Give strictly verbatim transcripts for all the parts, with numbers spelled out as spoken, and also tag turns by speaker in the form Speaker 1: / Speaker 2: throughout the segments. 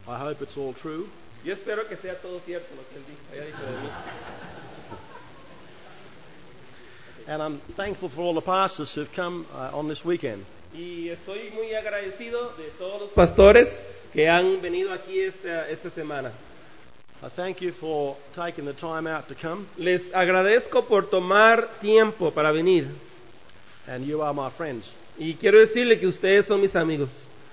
Speaker 1: I hope it's all true.
Speaker 2: Yo espero que sea todo cierto lo que él dijo. Ella dijo de mí.
Speaker 1: And I'm thankful for all the pastors who've come uh, on this weekend.
Speaker 2: Y estoy muy agradecido de todos los pastores que han venido aquí esta, esta semana.
Speaker 1: I thank you for taking the time out to come,
Speaker 2: Les agradezco por tomar tiempo para venir.
Speaker 1: and you are my friends.
Speaker 2: Y quiero decirle que ustedes son mis amigos.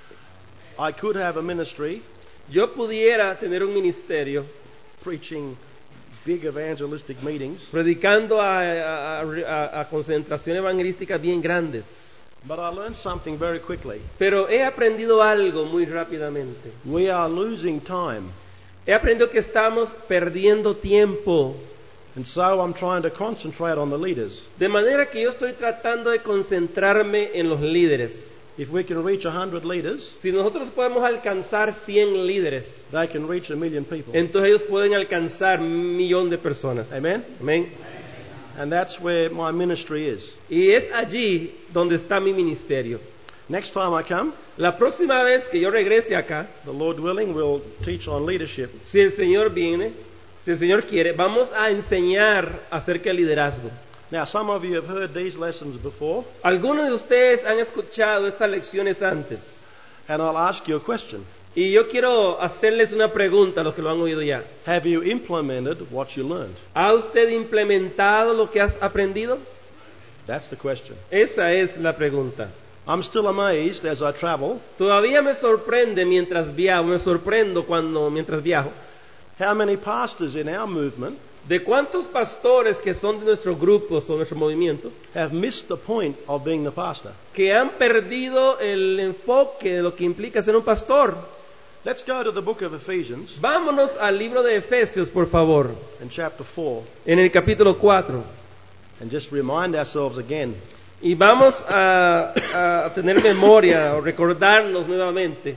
Speaker 1: I could have a ministry
Speaker 2: Yo pudiera tener un ministerio
Speaker 1: preaching big evangelistic meetings,
Speaker 2: predicando a, a, a, a concentraciones evangelísticas bien grandes.
Speaker 1: but I learned something very quickly.
Speaker 2: Pero he aprendido algo muy rápidamente.
Speaker 1: We are losing time,
Speaker 2: He aprendido que estamos perdiendo tiempo.
Speaker 1: and so I'm trying to concentrate on the leaders.
Speaker 2: De manera que yo estoy tratando de concentrarme en los líderes.
Speaker 1: If we can reach one hundred leaders,
Speaker 2: Si nosotros podemos alcanzar cien líderes,
Speaker 1: they can reach a million people.
Speaker 2: entonces ellos pueden alcanzar un millón de personas.
Speaker 1: Amen?
Speaker 2: Amén.
Speaker 1: And that's where my ministry is.
Speaker 2: Y es allí donde está mi ministerio.
Speaker 1: Next time I come,
Speaker 2: La próxima vez que yo regrese acá,
Speaker 1: the Lord willing, we'll teach on leadership.
Speaker 2: si el Señor viene, si el Señor quiere, vamos a enseñar acerca del liderazgo.
Speaker 1: Now, some of you have heard these lessons before,
Speaker 2: Algunos de ustedes han escuchado estas lecciones antes.
Speaker 1: and I'll ask you a question.
Speaker 2: Y yo quiero hacerles una pregunta a los que lo han oído ya.
Speaker 1: Have you implemented what you learned?
Speaker 2: ¿Ha usted implementado lo que has aprendido?
Speaker 1: That's the question.
Speaker 2: Esa es la pregunta.
Speaker 1: I'm still amazed as I travel
Speaker 2: Todavía me sorprende mientras viajo, me sorprendo cuando mientras viajo,
Speaker 1: how many pastors in our movement
Speaker 2: de cuántos pastores que son de nuestros grupos o nuestro movimiento
Speaker 1: have missed the point of being the pastor.
Speaker 2: que han perdido el enfoque de lo que implica ser un pastor.
Speaker 1: Let's go to the book of Ephesians
Speaker 2: Vámonos al libro de Efesios, por favor,
Speaker 1: in chapter four
Speaker 2: en el capítulo cuatro.
Speaker 1: and just remind ourselves again.
Speaker 2: Y vamos a, a tener memoria o recordarnos nuevamente.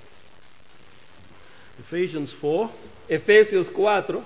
Speaker 1: Ephesians four
Speaker 2: Efesios cuatro,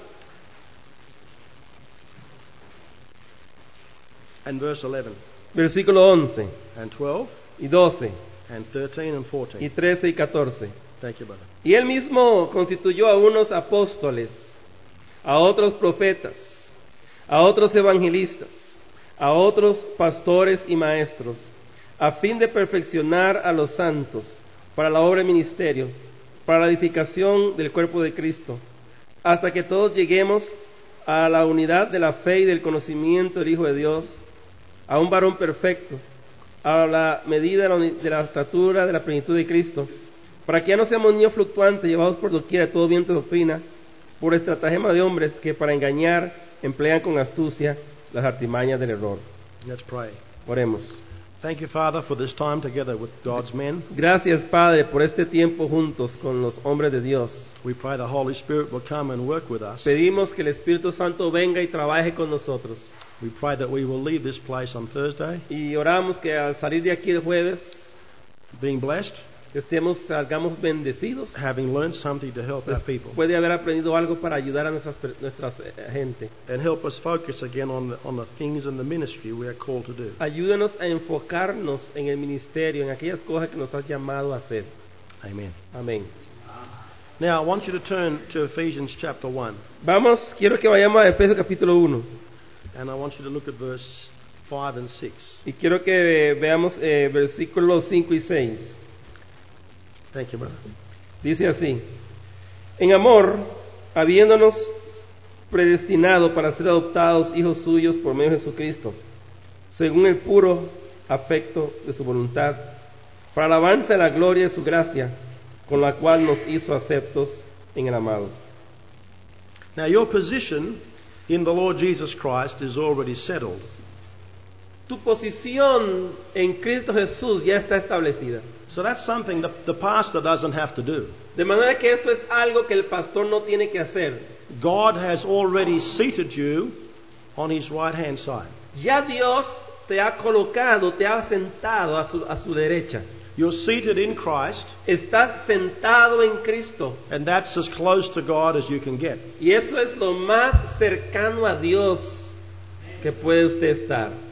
Speaker 1: and verse eleven
Speaker 2: versículo once
Speaker 1: and twelve
Speaker 2: y doce
Speaker 1: and thirteen and
Speaker 2: y
Speaker 1: fourteen.
Speaker 2: trece y catorce.
Speaker 1: Thank you, brother.
Speaker 2: Y él mismo constituyó a unos apóstoles, a otros profetas, a otros evangelistas, a otros pastores y maestros, a fin de perfeccionar a los santos para la obra del ministerio, para la edificación del cuerpo de Cristo, hasta que todos lleguemos a la unidad de la fe y del conocimiento del Hijo de Dios, a un varón perfecto, a la medida de la, uni- de la estatura de la plenitud de Cristo, para que ya no seamos niños fluctuantes, llevados por doquiera de todo viento de doctrina, por estratagema de hombres que para engañar emplean con astucia las artimañas del error.
Speaker 1: Let's pray.
Speaker 2: Oremos.
Speaker 1: Thank you, Father, for this time together with God's men.
Speaker 2: Gracias, Padre, por este tiempo juntos con los hombres de Dios.
Speaker 1: We pray the Holy Spirit will come and work with us.
Speaker 2: Pedimos que el Espíritu Santo venga y trabaje con nosotros.
Speaker 1: We pray that we will leave this place on Thursday
Speaker 2: Y oramos que al salir de aquí el jueves
Speaker 1: being blessed,
Speaker 2: estemos, salgamos bendecidos.
Speaker 1: having learned something to help our people,
Speaker 2: Puede haber aprendido algo para ayudar a nuestras, per- nuestras eh, gente.
Speaker 1: and help us focus again on the, on the things in the ministry we are called to do.
Speaker 2: Ayúdanos a enfocarnos en el ministerio, en aquellas cosas que nos has llamado a hacer.
Speaker 1: Amen.
Speaker 2: Amén.
Speaker 1: Now, I want you to turn to Ephesians chapter one,
Speaker 2: Vamos, quiero que vayamos a Efesios capítulo uno.
Speaker 1: and I want you to look at verse five and six.
Speaker 2: Y quiero que veamos eh, versículos cinco y seis.
Speaker 1: Thank you, brother.
Speaker 2: Dice así: en amor, habiéndonos predestinado para ser adoptados hijos suyos por medio de Jesucristo, según el puro afecto de su voluntad, para alabanza de la gloria de su gracia, con la cual nos hizo aceptos en el amado.
Speaker 1: Now, your position in the Lord Jesus Christ is already settled.
Speaker 2: Tu posición en Cristo Jesús ya está establecida.
Speaker 1: So that's something that the pastor doesn't have to do.
Speaker 2: De manera que esto es algo que el pastor no tiene que hacer.
Speaker 1: God has already seated you on his right hand side.
Speaker 2: Ya Dios te ha colocado, te ha sentado a su, a su derecha.
Speaker 1: You're seated in Christ,
Speaker 2: Estás sentado en Cristo.
Speaker 1: and that's as close to God as you can get.
Speaker 2: Y eso es lo más cercano a Dios que puede usted estar.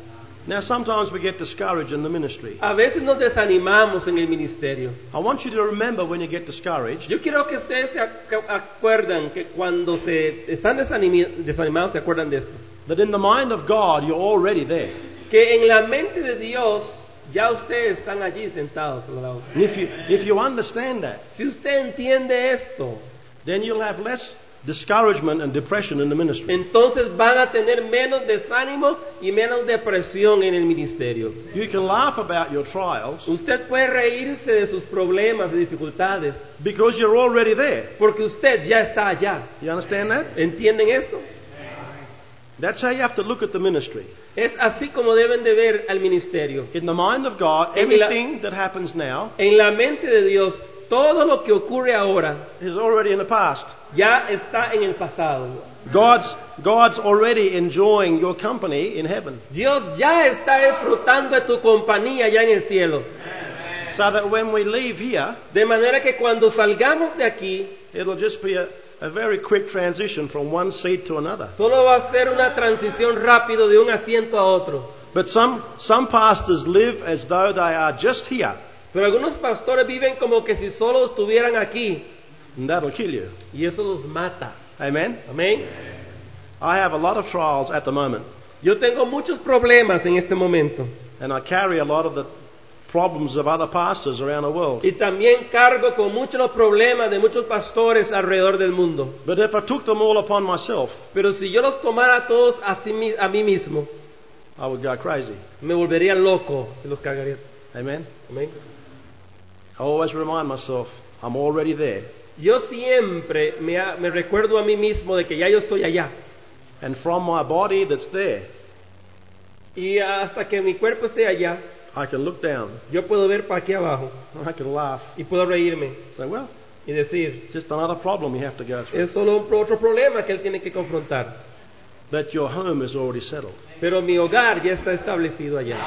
Speaker 1: Now, sometimes we get discouraged in the ministry.
Speaker 2: A veces nos desanimamos en el ministerio.
Speaker 1: I want you to remember when you get discouraged,
Speaker 2: Yo quiero que ustedes se ac- acuerdan que cuando se están desanimi- desanimados se acuerdan de esto.
Speaker 1: that in the mind of God, you're already there.
Speaker 2: Que en la mente de Dios ya ustedes están allí sentados al lado.
Speaker 1: And if you, if you understand that,
Speaker 2: Si usted entiende esto,
Speaker 1: then you'll have less discouragement and depression in the ministry.
Speaker 2: entonces van a tener menos desánimo y menos depresión en el ministerio.
Speaker 1: You can laugh about your trials
Speaker 2: Usted puede reírse de sus problemas y dificultades
Speaker 1: because you're already there.
Speaker 2: porque usted ya está allá.
Speaker 1: You understand that?
Speaker 2: ¿Entienden esto?
Speaker 1: That's how you have to look at the ministry.
Speaker 2: Es así como deben de ver al ministerio.
Speaker 1: In the mind of God,
Speaker 2: En la-
Speaker 1: everything that happens now
Speaker 2: En la mente de Dios, todo lo que ocurre ahora
Speaker 1: is already in the past.
Speaker 2: ya está en el pasado.
Speaker 1: God's, God's already enjoying your company in heaven.
Speaker 2: Dios ya está disfrutando de tu compañía ya en el cielo.
Speaker 1: So that when we leave here,
Speaker 2: De manera que cuando salgamos de aquí,
Speaker 1: it'll just be a, a very quick transition from one seat to another.
Speaker 2: solo va a ser una transición rápido de un asiento a otro.
Speaker 1: But some, some pastors live as though they are just here,
Speaker 2: Pero algunos pastores viven como que si solo estuvieran aquí
Speaker 1: and that'll kill you.
Speaker 2: y eso los mata.
Speaker 1: Amen?
Speaker 2: Amén.
Speaker 1: I have a lot of trials at the moment,
Speaker 2: Yo tengo muchos problemas en este momento
Speaker 1: and I carry a lot of the problems of other pastors around the world.
Speaker 2: y también cargo con muchos los problemas de muchos pastores alrededor del mundo.
Speaker 1: But if I took them all upon myself,
Speaker 2: Pero si yo los tomara todos a, sí mi- a mí mismo,
Speaker 1: I would go crazy.
Speaker 2: me volvería loco si los cargaría.
Speaker 1: Amen?
Speaker 2: Amén.
Speaker 1: I always remind myself, I'm already there.
Speaker 2: Yo siempre me, ha- me recuerdo a mí mismo de que ya yo estoy allá.
Speaker 1: And from my body that's there,
Speaker 2: Y hasta que mi cuerpo esté allá,
Speaker 1: I can look down,
Speaker 2: yo puedo ver para aquí abajo
Speaker 1: I can laugh,
Speaker 2: y puedo reírme
Speaker 1: say, well,
Speaker 2: y decir,
Speaker 1: just another problem you have to go through.
Speaker 2: es solo un pro- otro problema que él tiene que confrontar.
Speaker 1: But your home is already settled.
Speaker 2: Pero mi hogar ya está establecido allá.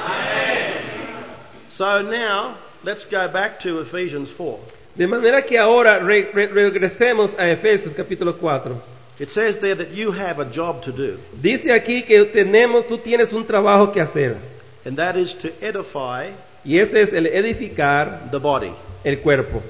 Speaker 1: So now, let's go back to Ephesians four.
Speaker 2: De manera que ahora re- re- regresemos a Efesios capítulo cuatro.
Speaker 1: It says there that you have a job to do,
Speaker 2: Dice aquí que tenemos, tú tienes un trabajo que hacer.
Speaker 1: and that is to edify
Speaker 2: Y ese es el edificar
Speaker 1: the body.
Speaker 2: el cuerpo.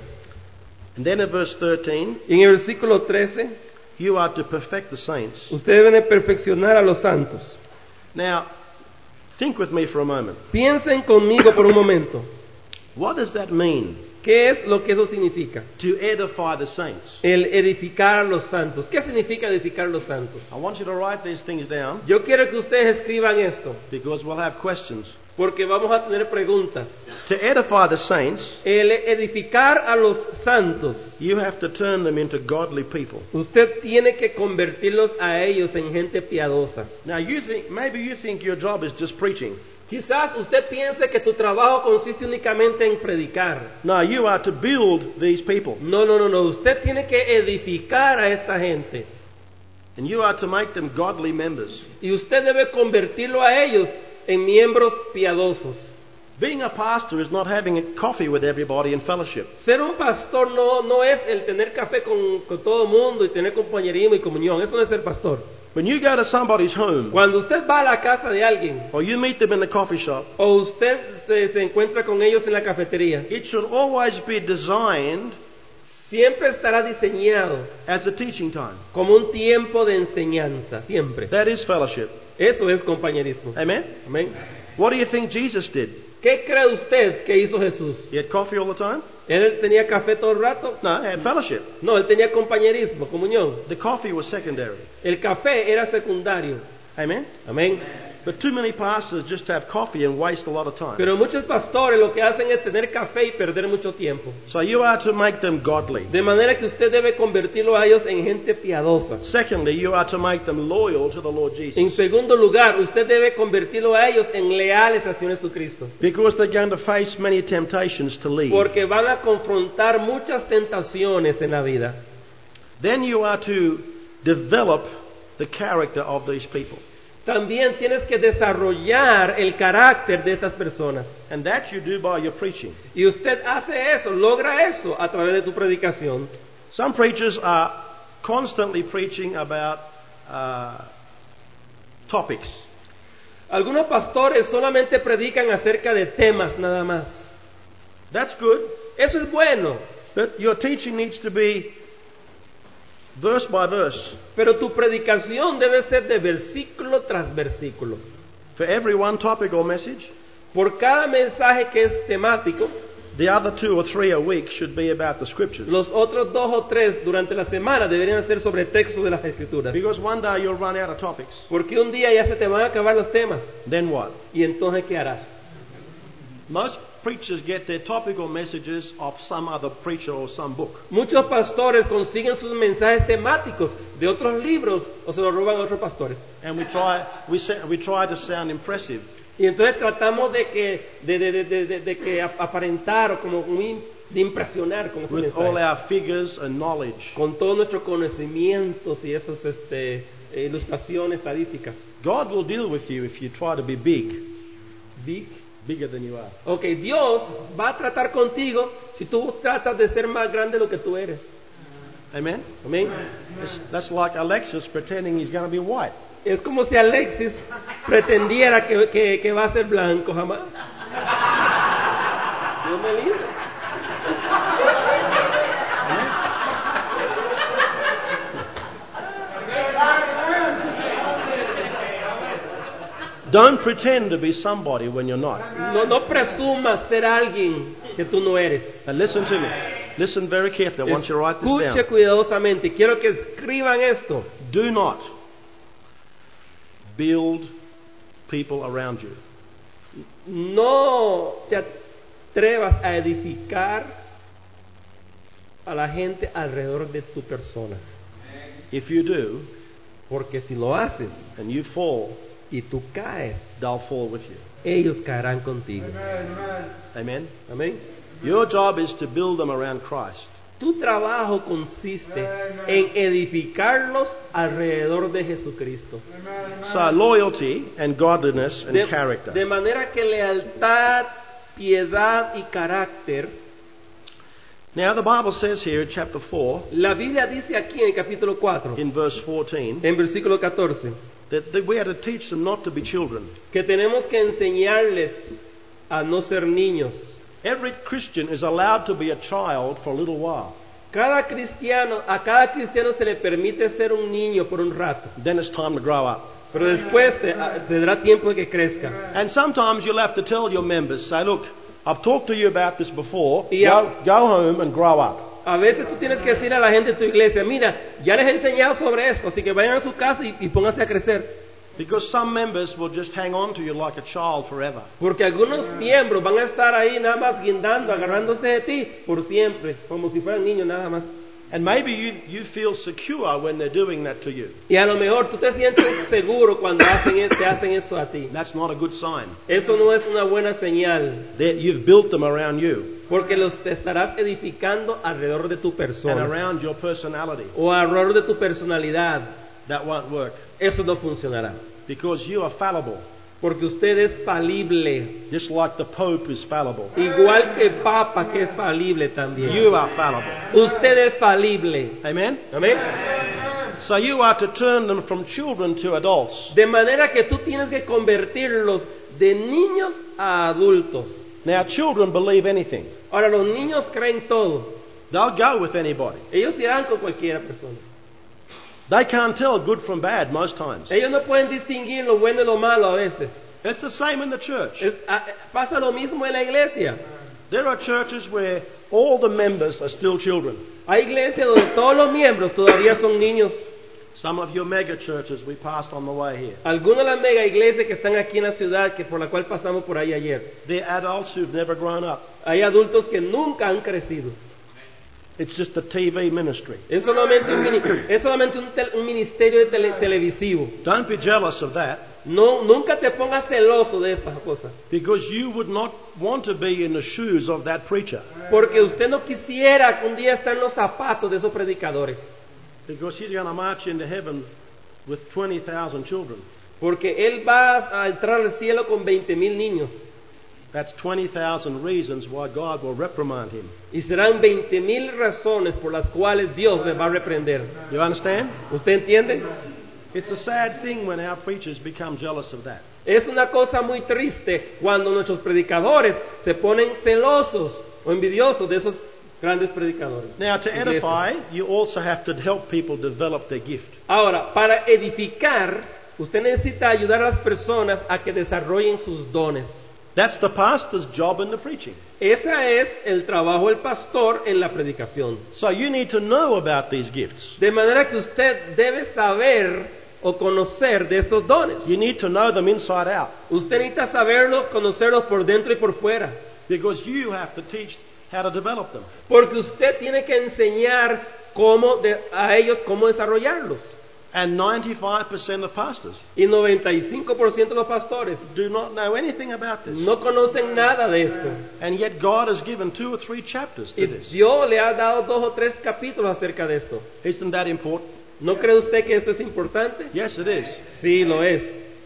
Speaker 1: And then in verse thirteen,
Speaker 2: Y en el versículo trece,
Speaker 1: you are to perfect the saints.
Speaker 2: ustedes deben de perfeccionar a los santos.
Speaker 1: Now, think with me for a moment.
Speaker 2: Piensen conmigo por un momento.
Speaker 1: What does that mean,
Speaker 2: ¿Qué es lo que eso significa?
Speaker 1: to edify the saints?
Speaker 2: El edificar a los santos. ¿Qué significa edificar a los santos?
Speaker 1: I want you to write these things down
Speaker 2: Yo quiero que ustedes escriban esto,
Speaker 1: because we'll have questions.
Speaker 2: porque vamos a tener preguntas.
Speaker 1: To edify the saints,
Speaker 2: El edificar a los santos,
Speaker 1: you have to turn them into godly people.
Speaker 2: usted tiene que convertirlos a ellos en gente piadosa.
Speaker 1: Now, you think, maybe you think your job is just preaching.
Speaker 2: Quizás usted piense que tu trabajo consiste únicamente en predicar.
Speaker 1: No, you are to build these people,
Speaker 2: No, no, no, no. Usted tiene que edificar a esta gente.
Speaker 1: and you are to make them godly members.
Speaker 2: Y usted debe convertirlo a ellos en miembros piadosos.
Speaker 1: Being a pastor is not having a coffee with everybody in fellowship.
Speaker 2: Ser un pastor no, no es el tener café con, con todo el mundo y tener compañerismo y comunión. Eso no es ser pastor.
Speaker 1: When you go to somebody's home,
Speaker 2: Cuando usted va a la casa de alguien
Speaker 1: or you meet them in the coffee shop,
Speaker 2: o usted se, se encuentra con ellos en la cafetería,
Speaker 1: it should always be designed
Speaker 2: siempre estará diseñado
Speaker 1: as a teaching time.
Speaker 2: como un tiempo de enseñanza. Siempre.
Speaker 1: That is fellowship.
Speaker 2: Eso es compañerismo.
Speaker 1: Amen?
Speaker 2: Amén.
Speaker 1: What do you think Jesus did?
Speaker 2: ¿Qué cree usted que hizo Jesús?
Speaker 1: He had coffee all the time?
Speaker 2: ¿Él tenía café todo el rato?
Speaker 1: No, he had fellowship.
Speaker 2: No, él tenía compañerismo, comunión.
Speaker 1: The coffee was secondary.
Speaker 2: El café era secundario.
Speaker 1: Amen?
Speaker 2: Amén.
Speaker 1: But too many pastors just have coffee and waste a lot of time.
Speaker 2: Pero muchos pastores lo que hacen es tener café y perder mucho tiempo.
Speaker 1: So you are to make them godly.
Speaker 2: De manera que usted debe convertirlo a ellos en gente piadosa.
Speaker 1: Secondly, you are to make them loyal to the Lord
Speaker 2: En
Speaker 1: Jesus.
Speaker 2: segundo lugar, usted debe convertirlo a ellos en leales hacia Jesucristo.
Speaker 1: Because they're going to face many temptations to leave.
Speaker 2: Porque van a confrontar muchas tentaciones en la vida.
Speaker 1: Then you are to develop the character of these people.
Speaker 2: También tienes que desarrollar el carácter de estas personas.
Speaker 1: And that you do by your preaching.
Speaker 2: Y usted hace eso, logra eso a través de tu predicación.
Speaker 1: Some preachers are constantly preaching about uh, topics.
Speaker 2: Algunos pastores solamente predican acerca de temas nada más.
Speaker 1: That's good,
Speaker 2: Eso es bueno,
Speaker 1: but your teaching needs to be verse by verse.
Speaker 2: pero tu predicación debe ser de versículo tras versículo.
Speaker 1: For every one topic or message,
Speaker 2: Por cada mensaje que es temático,
Speaker 1: the other two or three a week should be about the scriptures.
Speaker 2: los otros dos o tres durante la semana deberían ser sobre textos de las Escrituras.
Speaker 1: Because one day you'll run out of topics.
Speaker 2: Porque un día ya se te van a acabar los temas.
Speaker 1: Then what?
Speaker 2: ¿Y entonces qué harás?
Speaker 1: Most preachers get their topical messages of some other preacher or some book.
Speaker 2: Muchos pastores consiguen sus mensajes temáticos de otros libros o se los roban a otros pastores.
Speaker 1: And we try, we, sa- we try to sound impressive.
Speaker 2: Y entonces tratamos de que, de, de, de, de, de, de que aparentar o como muy, de impresionar con esos
Speaker 1: With all
Speaker 2: mensajes.
Speaker 1: our figures and knowledge.
Speaker 2: Con todos nuestros conocimientos y esas este, eh, ilustraciones estadísticas.
Speaker 1: God will deal with you if you try to be big,
Speaker 2: Big.
Speaker 1: bigger than you are.
Speaker 2: Ok, Dios va a tratar contigo si tú tratas de ser más grande de lo que tú eres.
Speaker 1: Amen?
Speaker 2: Amén.
Speaker 1: It's, that's like Alexis pretending he's going to be white.
Speaker 2: Es como si Alexis pretendiera que, que, que va a ser blanco jamás. Dios me libre.
Speaker 1: Don't pretend to be somebody when you're not.
Speaker 2: No, no presumas ser alguien que tú no eres.
Speaker 1: And listen to me. Listen very carefully. I want you to write this
Speaker 2: Escuche
Speaker 1: down.
Speaker 2: cuidadosamente. Quiero que escriban esto.
Speaker 1: Do not build people around you.
Speaker 2: No te atrevas a edificar a la gente alrededor de tu persona.
Speaker 1: If you do,
Speaker 2: Porque si lo haces
Speaker 1: and you fall,
Speaker 2: y tú caes,
Speaker 1: they'll fall with you.
Speaker 2: ellos caerán contigo.
Speaker 1: Amen?
Speaker 2: Amén.
Speaker 1: Your job is to build them around Christ.
Speaker 2: Tu trabajo consiste en edificarlos alrededor de Jesucristo.
Speaker 1: So loyalty and godliness and
Speaker 2: De,
Speaker 1: character.
Speaker 2: de manera que lealtad, piedad y carácter.
Speaker 1: Now the Bible says here in chapter four,
Speaker 2: La Biblia dice aquí en el capítulo cuatro,
Speaker 1: in verse fourteen,
Speaker 2: en versículo catorce,
Speaker 1: that, that we are to teach them not to be children.
Speaker 2: que tenemos que enseñarles a no ser niños.
Speaker 1: Every Christian is allowed to be a child for a little while.
Speaker 2: Cada cristiano, a cada cristiano se le permite ser un niño por un rato,
Speaker 1: Then it's time to grow up.
Speaker 2: pero después te, a- tendrá tiempo de que crezca.
Speaker 1: And sometimes you'll have to tell your members, say, look, I've talked to you about this before.
Speaker 2: Yeah.
Speaker 1: Go, go home and grow up.
Speaker 2: A veces tú tienes que decir a la gente de tu iglesia, mira, ya les he enseñado sobre esto, así que vayan a su casa y, y pónganse a crecer.
Speaker 1: Because some members will just hang on to you like a child forever.
Speaker 2: Porque algunos miembros van a estar ahí nada más guindando, agarrándose de ti por siempre, como si fueran niños nada más.
Speaker 1: And maybe you, you feel secure when they're doing that to you.
Speaker 2: Y a lo mejor tú te sientes seguro cuando hacen, e- te hacen eso a ti.
Speaker 1: That's not a good sign.
Speaker 2: Eso no es una buena señal,
Speaker 1: That you've built them around you
Speaker 2: porque los te estarás edificando alrededor de tu
Speaker 1: and
Speaker 2: persona
Speaker 1: around your personality.
Speaker 2: o alrededor de tu personalidad.
Speaker 1: That won't work.
Speaker 2: Eso no funcionará,
Speaker 1: Because you are fallible.
Speaker 2: porque usted es falible,
Speaker 1: Just like the Pope is fallible.
Speaker 2: igual que el Papa que es falible también.
Speaker 1: You are fallible.
Speaker 2: Usted es falible.
Speaker 1: Amen?
Speaker 2: Amén.
Speaker 1: So you are to turn them from children to adults.
Speaker 2: De manera que tú tienes que convertirlos de niños a adultos.
Speaker 1: Now, children believe anything.
Speaker 2: Ahora, los niños creen todo.
Speaker 1: They'll go with anybody.
Speaker 2: Ellos irán con cualquiera persona.
Speaker 1: They can't tell good from bad most times.
Speaker 2: Ellos no pueden distinguir lo bueno y lo malo a veces.
Speaker 1: It's the same in the church.
Speaker 2: Es- a- pasa lo mismo en la iglesia.
Speaker 1: There are churches where all the members are still children.
Speaker 2: Hay iglesias donde todos los miembros todavía son niños.
Speaker 1: Some of your mega churches we passed on the way here.
Speaker 2: Algunas de las mega iglesias que están aquí en la ciudad, que por la cual pasamos por ahí ayer,
Speaker 1: They're adults who've never grown up.
Speaker 2: hay adultos que nunca han crecido.
Speaker 1: It's just a T V ministry.
Speaker 2: Es solamente un, mini- es solamente un, tel- un ministerio de tele- televisivo.
Speaker 1: Don't be jealous of that,
Speaker 2: No, nunca te pongas celoso de esas cosas,
Speaker 1: because you would not want to be in the shoes of that preacher,
Speaker 2: porque usted no quisiera que un día estar en los zapatos de esos predicadores,
Speaker 1: because he's going to march into heaven with twenty thousand children.
Speaker 2: porque él va a entrar al cielo con veinte mil niños
Speaker 1: That's twenty thousand reasons why God will reprimand him.
Speaker 2: y serán veinte mil razones por las cuales Dios le va a reprender.
Speaker 1: You understand?
Speaker 2: ¿Usted entiende?
Speaker 1: It's a sad thing when our preachers become jealous of that.
Speaker 2: Es una cosa muy triste cuando nuestros predicadores se ponen celosos o envidiosos de esos grandes predicadores.
Speaker 1: Now, to
Speaker 2: Iglesias.
Speaker 1: edify, you also have to help people develop their gift.
Speaker 2: Ahora, para edificar, usted necesita ayudar a las personas a que desarrollen sus dones.
Speaker 1: That's the pastor's job in the preaching.
Speaker 2: Ese es el trabajo del pastor en la predicación.
Speaker 1: So you need to know about these gifts.
Speaker 2: De manera que usted debe saber o conocer de estos dones.
Speaker 1: You need to know them inside out,
Speaker 2: Usted necesita saberlos, conocerlos por dentro y por fuera.
Speaker 1: because you have to teach how to develop them.
Speaker 2: Porque usted tiene que enseñar cómo de- a ellos cómo desarrollarlos.
Speaker 1: And ninety-five percent of pastors
Speaker 2: Y noventa y cinco por ciento de los pastores
Speaker 1: do not know anything about this.
Speaker 2: no conocen nada de esto.
Speaker 1: And yet God has given two or three chapters to
Speaker 2: Y
Speaker 1: this.
Speaker 2: Dios le ha dado dos o tres capítulos acerca de esto.
Speaker 1: Isn't that important?
Speaker 2: ¿No cree usted que esto es importante?
Speaker 1: Yes, it is.
Speaker 2: Sí, lo es.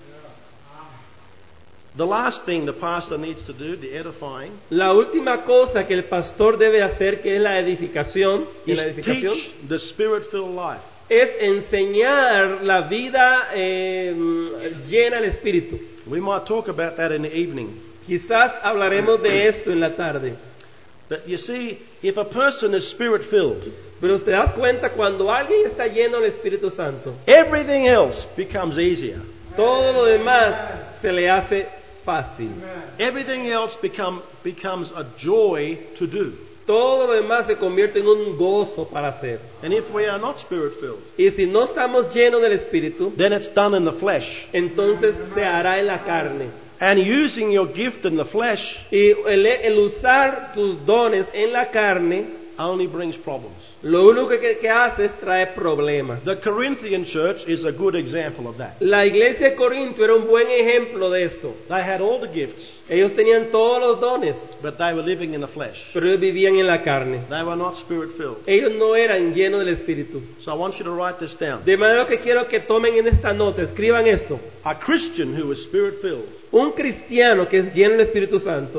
Speaker 1: The last thing the pastor needs to do, the edifying,
Speaker 2: La última cosa que el pastor debe hacer, que es la edificación, y
Speaker 1: is
Speaker 2: la edificación
Speaker 1: teach the spirit-filled life.
Speaker 2: es enseñar la vida eh, llena del Espíritu.
Speaker 1: We might talk about that in the evening.
Speaker 2: Quizás hablaremos de esto en la tarde.
Speaker 1: But you see, if a person is spirit-filled,
Speaker 2: Pero te das cuenta, cuando alguien está lleno del Espíritu Santo,
Speaker 1: everything else becomes easier.
Speaker 2: todo lo demás se le hace fácil.
Speaker 1: Everything else become, becomes a joy to do.
Speaker 2: Todo lo demás se convierte en un gozo para hacer.
Speaker 1: And if we are not spirit-filled,
Speaker 2: Y si no estamos llenos del Espíritu,
Speaker 1: then it's done in the flesh.
Speaker 2: entonces se hará en la carne.
Speaker 1: And using your gift in the flesh
Speaker 2: Y el, el usar tus dones en la carne,
Speaker 1: only brings problems.
Speaker 2: lo único que, que hace es traer problemas.
Speaker 1: The Corinthian church is a good example of that.
Speaker 2: La iglesia de Corinto era un buen ejemplo de esto.
Speaker 1: They had all the gifts,
Speaker 2: Ellos tenían todos los dones,
Speaker 1: but they were living in the flesh.
Speaker 2: pero ellos vivían en la carne.
Speaker 1: They were not spirit-filled.
Speaker 2: Ellos no eran llenos del Espíritu.
Speaker 1: So I want you to write this down.
Speaker 2: De manera que quiero que tomen en esta nota, escriban esto.
Speaker 1: A Christian who is spirit-filled
Speaker 2: Un cristiano que es lleno del Espíritu Santo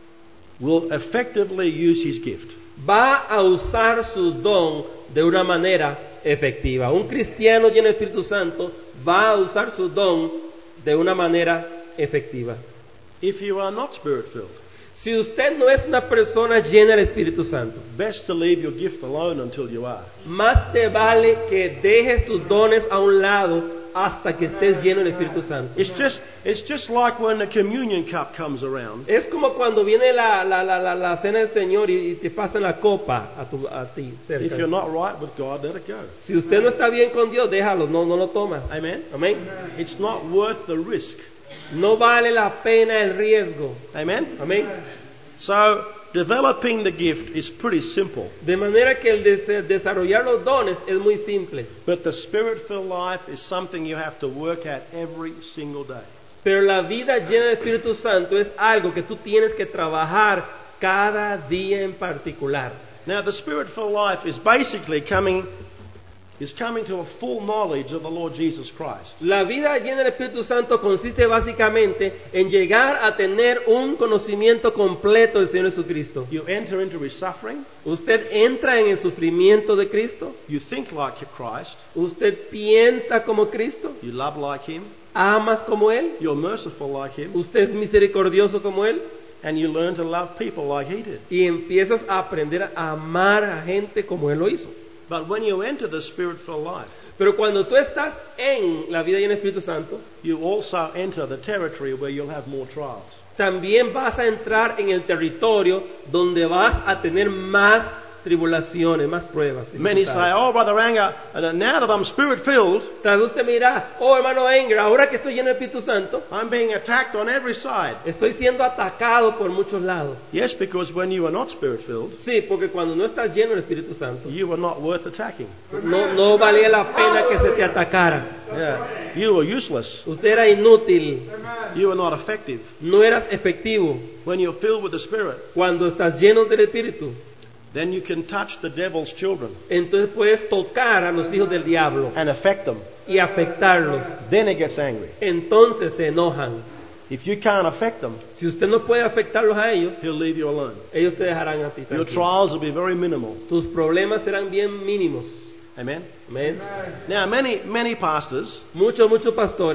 Speaker 1: will effectively use his gift.
Speaker 2: va a usar su don de una manera efectiva. Un cristiano lleno del Espíritu Santo va a usar su don de una manera efectiva.
Speaker 1: If you are not spirit-filled,
Speaker 2: Si usted no es una persona llena del Espíritu Santo,
Speaker 1: best to leave your gift alone until you are.
Speaker 2: más te vale que dejes tus dones a un lado hasta que estés lleno del Espíritu Santo.
Speaker 1: It's just, it's just like when the communion cup comes around.
Speaker 2: Es como cuando viene la, la, la, la, la cena del Señor y, y te pasan la copa a, tu, a ti cerca.
Speaker 1: If you're not right with God, let it go.
Speaker 2: Si usted no está bien con Dios, déjalo, no, no lo toma.
Speaker 1: Amen?
Speaker 2: Amén.
Speaker 1: It's not worth the risk.
Speaker 2: No vale la pena el riesgo.
Speaker 1: Amen?
Speaker 2: Amén.
Speaker 1: So, developing the gift is pretty simple.
Speaker 2: De manera que el de- desarrollar los dones es muy simple.
Speaker 1: But the spirit-filled life is something you have to work at every single day.
Speaker 2: Pero la vida llena del Espíritu Santo es algo que tú tienes que trabajar cada día en particular.
Speaker 1: Now, the spirit-filled life is basically coming, is coming to a full knowledge of the Lord Jesus Christ.
Speaker 2: La vida llena del Espíritu Santo consiste básicamente en llegar a tener un conocimiento completo del Señor Jesucristo.
Speaker 1: You enter into his suffering.
Speaker 2: Usted entra en el sufrimiento de Cristo.
Speaker 1: You think like Christ.
Speaker 2: Usted piensa como Cristo.
Speaker 1: You love like him.
Speaker 2: Amas como Él.
Speaker 1: You're merciful like him.
Speaker 2: Usted es misericordioso como Él.
Speaker 1: And you learn to love people like he did.
Speaker 2: Y empiezas a aprender a amar a gente como Él lo hizo.
Speaker 1: But when you enter the spirit-filled life,
Speaker 2: Pero cuando tú estás en la vida llena del Espíritu Santo,
Speaker 1: you also enter the territory where you'll have more trials.
Speaker 2: también vas a entrar en el territorio donde vas a tener más tribulaciones, más pruebas.
Speaker 1: Many say,
Speaker 2: dificultades.
Speaker 1: oh, Brother Anger, and now that I'm spirit-filled,
Speaker 2: Tal vez usted mira, oh hermano Enger, ahora que estoy lleno del Espíritu Santo,
Speaker 1: I'm being attacked on every side.
Speaker 2: estoy siendo atacado por muchos lados.
Speaker 1: Yes, because when you are not spirit-filled,
Speaker 2: Sí, porque cuando no estás lleno del Espíritu Santo,
Speaker 1: you are not worth attacking.
Speaker 2: no, no valía la pena que se te atacara.
Speaker 1: Yeah. You are useless.
Speaker 2: Usted era inútil,
Speaker 1: You are not effective.
Speaker 2: no eras efectivo.
Speaker 1: When you're filled with the Spirit,
Speaker 2: Cuando estás lleno del Espíritu,
Speaker 1: then you can touch the devil's children
Speaker 2: entonces puedes tocar a los hijos del diablo
Speaker 1: and affect them.
Speaker 2: y afectarlos.
Speaker 1: Then he gets angry.
Speaker 2: Entonces se enojan.
Speaker 1: If you can't affect them,
Speaker 2: Si usted no puede afectarlos a ellos,
Speaker 1: he'll leave you alone.
Speaker 2: ellos te dejarán a ti.
Speaker 1: Your
Speaker 2: tranquilo.
Speaker 1: trials will be very minimal.
Speaker 2: Tus problemas serán bien mínimos.
Speaker 1: Amen?
Speaker 2: Amén.
Speaker 1: Now, many, many pastors
Speaker 2: Muchos, muchos pastores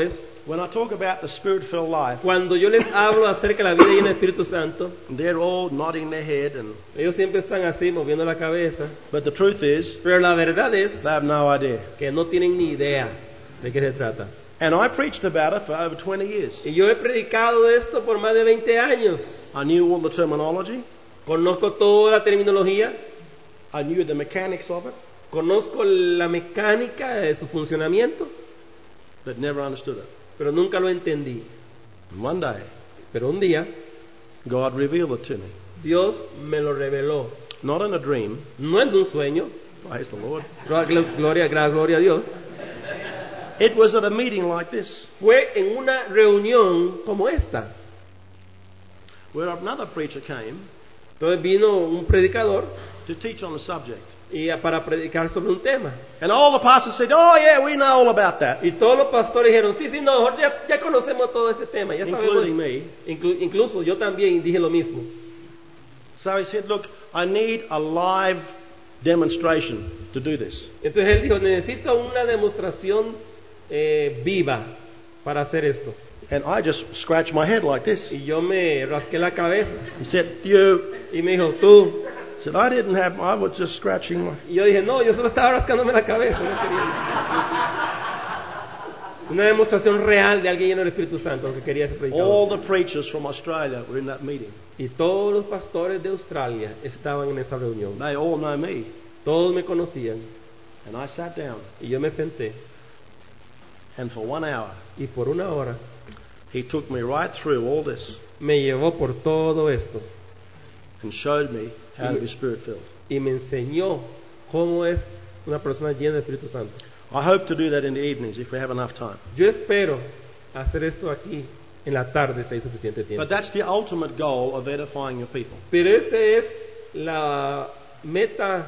Speaker 1: When I talk about the Spirit-filled life,
Speaker 2: Cuando yo les hablo acerca de la vida llena del Espíritu Santo,
Speaker 1: they're all nodding their head, and
Speaker 2: ellos siempre están así, moviendo la cabeza.
Speaker 1: but the truth is,
Speaker 2: Pero la verdad es
Speaker 1: they have no idea.
Speaker 2: que no tienen ni idea de qué se trata.
Speaker 1: And I preached about it for over twenty years.
Speaker 2: Y yo he predicado esto por más de veinte años.
Speaker 1: I knew all the terminology.
Speaker 2: Conozco toda la terminología,
Speaker 1: I knew the mechanics of it,
Speaker 2: conozco la mecánica de su funcionamiento,
Speaker 1: but never understood it.
Speaker 2: pero nunca lo entendí.
Speaker 1: And one day,
Speaker 2: Pero un día
Speaker 1: God revealed it to me.
Speaker 2: Dios me lo reveló,
Speaker 1: Not in a dream.
Speaker 2: no es de un sueño,
Speaker 1: Praise the Lord.
Speaker 2: gloria, gloria, gloria a Dios.
Speaker 1: It was at a meeting like this,
Speaker 2: Fue en una reunión como esta.
Speaker 1: where another preacher came
Speaker 2: Entonces vino un predicador
Speaker 1: to teach on the subject.
Speaker 2: y para predicar sobre un tema.
Speaker 1: And all the pastors said, oh yeah, we know all about that,
Speaker 2: Y todos los pastores dijeron, sí, sí, no, ya, ya conocemos todo ese tema, ya sabemos.
Speaker 1: including me.
Speaker 2: Inclu- incluso yo también dije lo mismo.
Speaker 1: So he said, look, I need a live demonstration to do this.
Speaker 2: Entonces él dijo, necesito una demostración eh, viva para hacer esto.
Speaker 1: And I just scratched my head like this.
Speaker 2: Y yo me rasqué la cabeza
Speaker 1: He said, you.
Speaker 2: y me dijo, tú.
Speaker 1: I said, I didn't have, I was just scratching my...
Speaker 2: Y yo dije, no, yo solo estaba rascándome la cabeza. No quería. Una demostración real de alguien lleno del Espíritu Santo, lo que quería ese predicador.
Speaker 1: All the preachers from Australia were in that meeting.
Speaker 2: Y todos los pastores de Australia estaban en esa reunión.
Speaker 1: They all know me.
Speaker 2: Todos me conocían.
Speaker 1: And I sat down,
Speaker 2: Y yo me senté.
Speaker 1: and for one hour,
Speaker 2: Y por una hora
Speaker 1: he took me right through all this
Speaker 2: me llevó por todo esto.
Speaker 1: and showed me how to be Spirit-filled.
Speaker 2: Y me enseñó cómo es una persona llena del Espíritu Santo.
Speaker 1: I hope to do that in the evenings if we have enough time.
Speaker 2: Yo espero hacer esto aquí en la tarde si hay suficiente tiempo.
Speaker 1: But that's the ultimate goal of edifying your people.
Speaker 2: Pero esa es la meta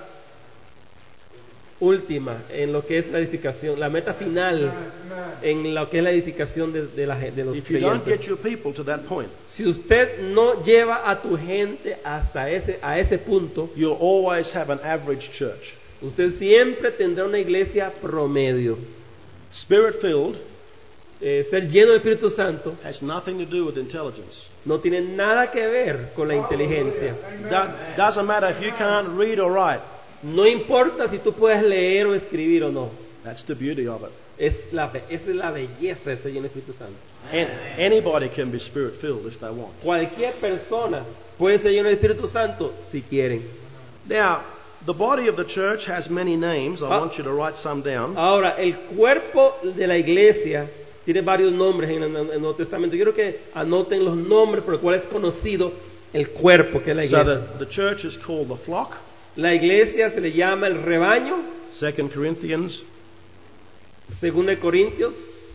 Speaker 2: última en lo que es la edificación, la meta final en lo que es la edificación de, de, la, gen- de los
Speaker 1: If you don't
Speaker 2: creyentes.
Speaker 1: get your people to that point,
Speaker 2: Si usted no lleva a tu gente hasta ese, a ese punto,
Speaker 1: you'll always have an average church.
Speaker 2: usted siempre tendrá una iglesia promedio.
Speaker 1: Spirit-filled
Speaker 2: Eh, ser lleno del Espíritu Santo
Speaker 1: has nothing to do with intelligence.
Speaker 2: no tiene nada que ver con la inteligencia.
Speaker 1: Do- doesn't matter if you can't read or write.
Speaker 2: No importa si tú puedes leer o escribir o no.
Speaker 1: That's the beauty of it.
Speaker 2: Es la, be- esa es la belleza de ser lleno del Espíritu Santo.
Speaker 1: And anybody can be Spirit-filled if they want.
Speaker 2: Cualquier persona puede ser lleno del Espíritu Santo si quieren.
Speaker 1: Now, the body of the church has many names. I
Speaker 2: Ah.
Speaker 1: want you to write some down.
Speaker 2: Ahora, el cuerpo de la iglesia tiene varios nombres en el, en el Nuevo Testamento. Quiero que anoten los nombres por los cuales es conocido el cuerpo que es la
Speaker 1: So
Speaker 2: iglesia.
Speaker 1: the, the church is called the flock.
Speaker 2: La iglesia se le llama el rebaño,
Speaker 1: Second Corinthians,
Speaker 2: según de Corintios,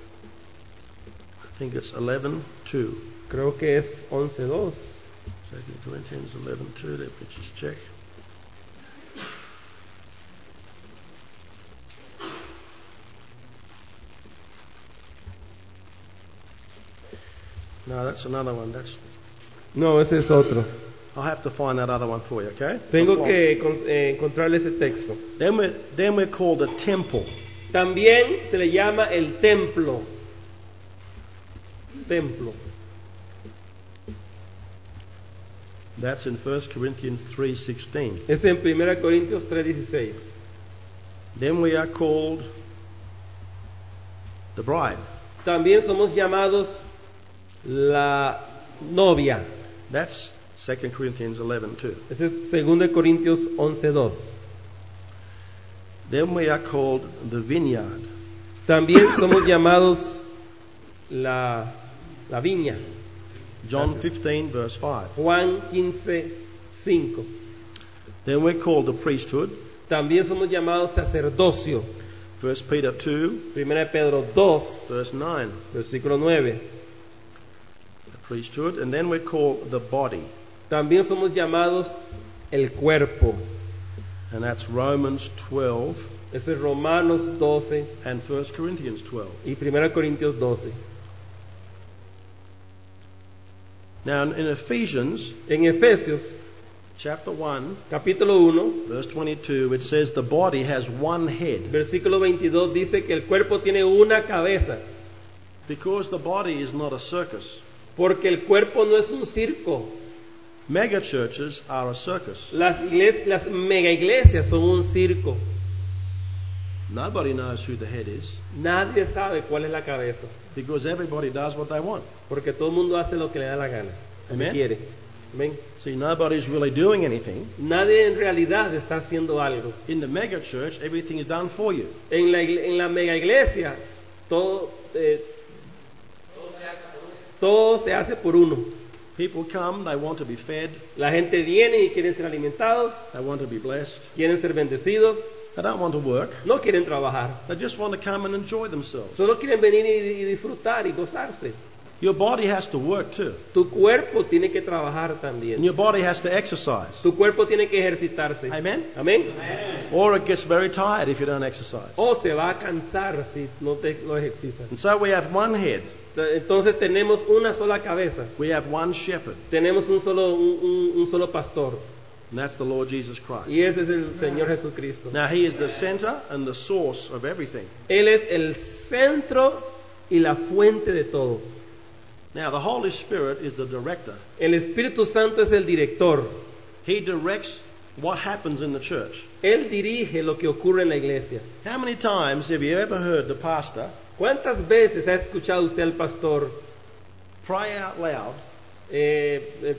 Speaker 1: I think it's eleven two.
Speaker 2: creo que es once dos.
Speaker 1: Second Corinthians eleven two. Let me just check. No, that's another one. That's
Speaker 2: No, ese es otro.
Speaker 1: I'll have to find that other one for you, okay?
Speaker 2: Tengo
Speaker 1: The flock.
Speaker 2: que con- eh, encontrarle ese texto.
Speaker 1: Then we're, then we're called the temple.
Speaker 2: También se le llama el templo. Templo.
Speaker 1: That's in First Corinthians three sixteen.
Speaker 2: Es en primera Corintios tres dieciséis.
Speaker 1: Then we are called the bride.
Speaker 2: También somos llamados la novia.
Speaker 1: That's Second Corinthians eleven two.
Speaker 2: Ese es segunda Corintios once dos.
Speaker 1: Then we are called the vineyard.
Speaker 2: También somos llamados la, la viña.
Speaker 1: John fifteen verse five.
Speaker 2: Juan quince cinco.
Speaker 1: Then we're called the priesthood.
Speaker 2: También somos llamados sacerdocio.
Speaker 1: First Peter two
Speaker 2: Primera de Pedro dos,
Speaker 1: verse nine.
Speaker 2: versículo nueve.
Speaker 1: The priesthood. And then we're called the body.
Speaker 2: También somos llamados el cuerpo.
Speaker 1: And that's Romans twelve
Speaker 2: Eso es Romanos doce
Speaker 1: and First Corinthians twelve.
Speaker 2: y Primera Corintios doce.
Speaker 1: Now in in Ephesians
Speaker 2: En Efesios,
Speaker 1: chapter one
Speaker 2: capítulo uno,
Speaker 1: verse twenty-two, it says the body has one head.
Speaker 2: versículo veintidós dice que el cuerpo tiene una cabeza.
Speaker 1: Because the body is not a circus.
Speaker 2: Porque el cuerpo no es un circo.
Speaker 1: Mega churches are a circus.
Speaker 2: Las, igles- las mega iglesias son un circo.
Speaker 1: Nobody knows who the head is
Speaker 2: Nadie sabe cuál es la cabeza.
Speaker 1: because everybody does what they want.
Speaker 2: Porque todo el mundo hace lo que le da la gana, lo que
Speaker 1: Amén.
Speaker 2: quiere. Amén.
Speaker 1: See, nobody's really doing anything.
Speaker 2: Nadie en realidad está haciendo algo.
Speaker 1: In the mega church, everything is done for you.
Speaker 2: En la, igle- en la mega iglesia, todo, eh, todo se hace por uno.
Speaker 1: People come, they want to be fed,
Speaker 2: La gente viene y quieren ser alimentados,
Speaker 1: they want to be blessed.
Speaker 2: quieren ser bendecidos,
Speaker 1: They don't want to work.
Speaker 2: no quieren trabajar.
Speaker 1: They just want to come and enjoy themselves.
Speaker 2: Solo quieren venir y, y disfrutar y gozarse.
Speaker 1: Your body has to work too.
Speaker 2: Tu cuerpo tiene que trabajar
Speaker 1: And
Speaker 2: también.
Speaker 1: your body has to exercise.
Speaker 2: Tu cuerpo tiene que ejercitarse.
Speaker 1: Amen?
Speaker 2: Amén.
Speaker 1: Or it gets very tired if you don't exercise.
Speaker 2: O se va a cansar si no te lo ejercitas.
Speaker 1: And so we have one head.
Speaker 2: Entonces tenemos una sola cabeza.
Speaker 1: We have one shepherd.
Speaker 2: Tenemos un solo, un, un- un solo pastor.
Speaker 1: And that's the Lord Jesus Christ.
Speaker 2: Y ese es el Señor Jesucristo.
Speaker 1: Now he is the center and the source of everything.
Speaker 2: Él es el centro y la fuente de todo.
Speaker 1: Now the Holy Spirit is the director.
Speaker 2: El Espíritu Santo es el director.
Speaker 1: He directs what happens in the church.
Speaker 2: Él dirige lo que ocurre en la iglesia.
Speaker 1: How many times have you ever heard the pastor
Speaker 2: ¿Cuántas veces ha escuchado usted al pastor
Speaker 1: pray out loud
Speaker 2: eh, eh,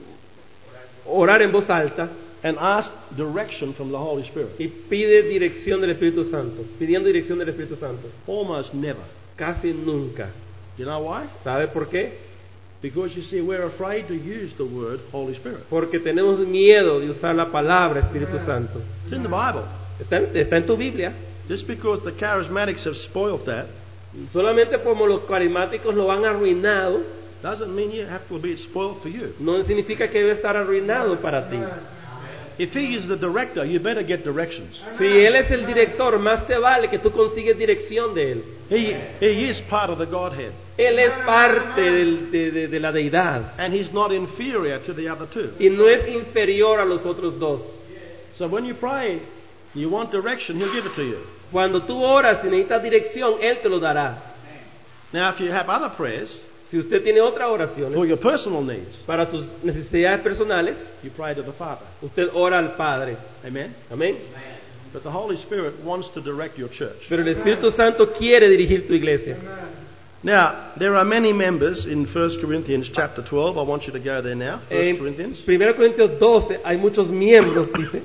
Speaker 2: orar en voz alta
Speaker 1: and ask direction from the Holy Spirit?
Speaker 2: y pide dirección del Espíritu Santo? Pidiendo dirección del Espíritu Santo.
Speaker 1: Almost never.
Speaker 2: Casi nunca.
Speaker 1: You know why?
Speaker 2: ¿Sabe por qué?
Speaker 1: Because you see, we're afraid to use the word Holy Spirit.
Speaker 2: Porque tenemos miedo de usar la palabra Espíritu Santo.
Speaker 1: It's in the Bible.
Speaker 2: Está en, está en tu Biblia.
Speaker 1: Just because the charismatics have spoiled that
Speaker 2: Solamente como los carismáticos lo han arruinado,
Speaker 1: doesn't mean you have to be spoiled for you.
Speaker 2: no significa que debe estar arruinado para ti.
Speaker 1: If he is the director, you better get directions.
Speaker 2: Si Él es el director, más te vale que tú consigues dirección de Él.
Speaker 1: He, he is part of the Godhead,
Speaker 2: Él es parte del- de, de- de la deidad
Speaker 1: and he's not inferior to the other two.
Speaker 2: y no es inferior a los otros dos.
Speaker 1: So when you pray, you want direction, he'll give it to you.
Speaker 2: Cuando tú oras y necesitas dirección, Él te lo dará.
Speaker 1: Now, if you have other prayers
Speaker 2: Si usted tiene otra oración
Speaker 1: for your personal needs,
Speaker 2: para tus necesidades personales,
Speaker 1: you pray to the Father.
Speaker 2: usted ora al Padre.
Speaker 1: Amen?
Speaker 2: Amén.
Speaker 1: But the Holy Spirit wants to direct your church.
Speaker 2: Pero el Espíritu Santo quiere dirigir tu iglesia.
Speaker 1: Now, there are many members in First Corinthians chapter twelve. I want you to go there now. First
Speaker 2: En
Speaker 1: Corinthians.
Speaker 2: primero Corintios doce hay muchos miembros, dice.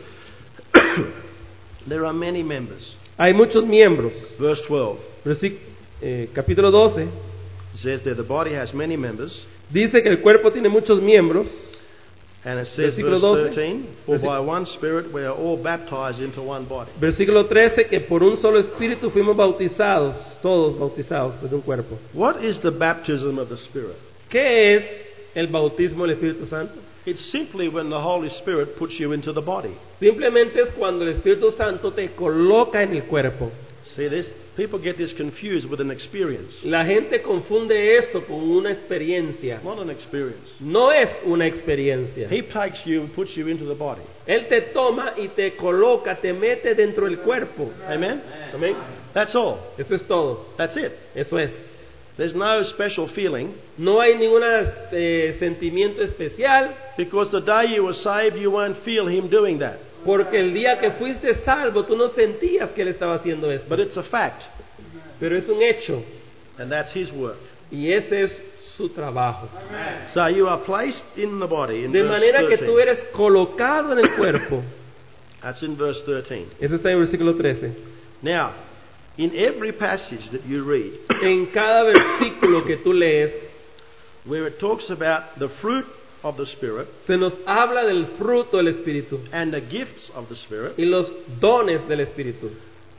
Speaker 1: There are many members.
Speaker 2: Hay muchos miembros.
Speaker 1: Verse twelve.
Speaker 2: Versi- eh, capítulo doce
Speaker 1: It says that the body has many members.
Speaker 2: dice que el cuerpo tiene muchos miembros.
Speaker 1: And it says,
Speaker 2: Versículo
Speaker 1: verse
Speaker 2: doce.
Speaker 1: thirteen, For
Speaker 2: Versi-
Speaker 1: by one Spirit we are all baptized into one body.
Speaker 2: Versículo trece, que por un solo espíritu fuimos bautizados, todos bautizados en un cuerpo.
Speaker 1: What is the baptism of the Spirit?
Speaker 2: ¿Qué es el bautismo del Espíritu Santo?
Speaker 1: It's simply when the Holy Spirit puts you into the body.
Speaker 2: Simplemente es cuando el Espíritu Santo te coloca en el cuerpo.
Speaker 1: See this? People get this confused with an experience.
Speaker 2: La gente confunde esto con una experiencia.
Speaker 1: Not an experience.
Speaker 2: No es una experiencia.
Speaker 1: He takes you and puts you into the body.
Speaker 2: Él te toma y te coloca, te mete dentro del cuerpo.
Speaker 1: Amen?
Speaker 2: Amén.
Speaker 1: That's all.
Speaker 2: Eso es todo.
Speaker 1: That's it.
Speaker 2: Eso es.
Speaker 1: There's no special feeling
Speaker 2: No hay ningún eh, sentimiento especial,
Speaker 1: because the day you were saved, you won't feel Him doing that.
Speaker 2: porque el día que fuiste salvo tú no sentías que Él estaba haciendo esto.
Speaker 1: But it's a fact,
Speaker 2: Pero es un hecho
Speaker 1: and that's His work.
Speaker 2: y ese es su trabajo.
Speaker 1: So you are placed in the body in
Speaker 2: De
Speaker 1: verse
Speaker 2: manera que tú
Speaker 1: thirteen.
Speaker 2: eres colocado en el cuerpo.
Speaker 1: That's in verse thirteen.
Speaker 2: Eso está en el versículo trece.
Speaker 1: Now, in every passage that you read,
Speaker 2: En cada versículo que tú lees,
Speaker 1: where it talks about the fruit of the Spirit
Speaker 2: se nos habla del fruto del Espíritu
Speaker 1: and the gifts of the Spirit,
Speaker 2: y los dones del Espíritu.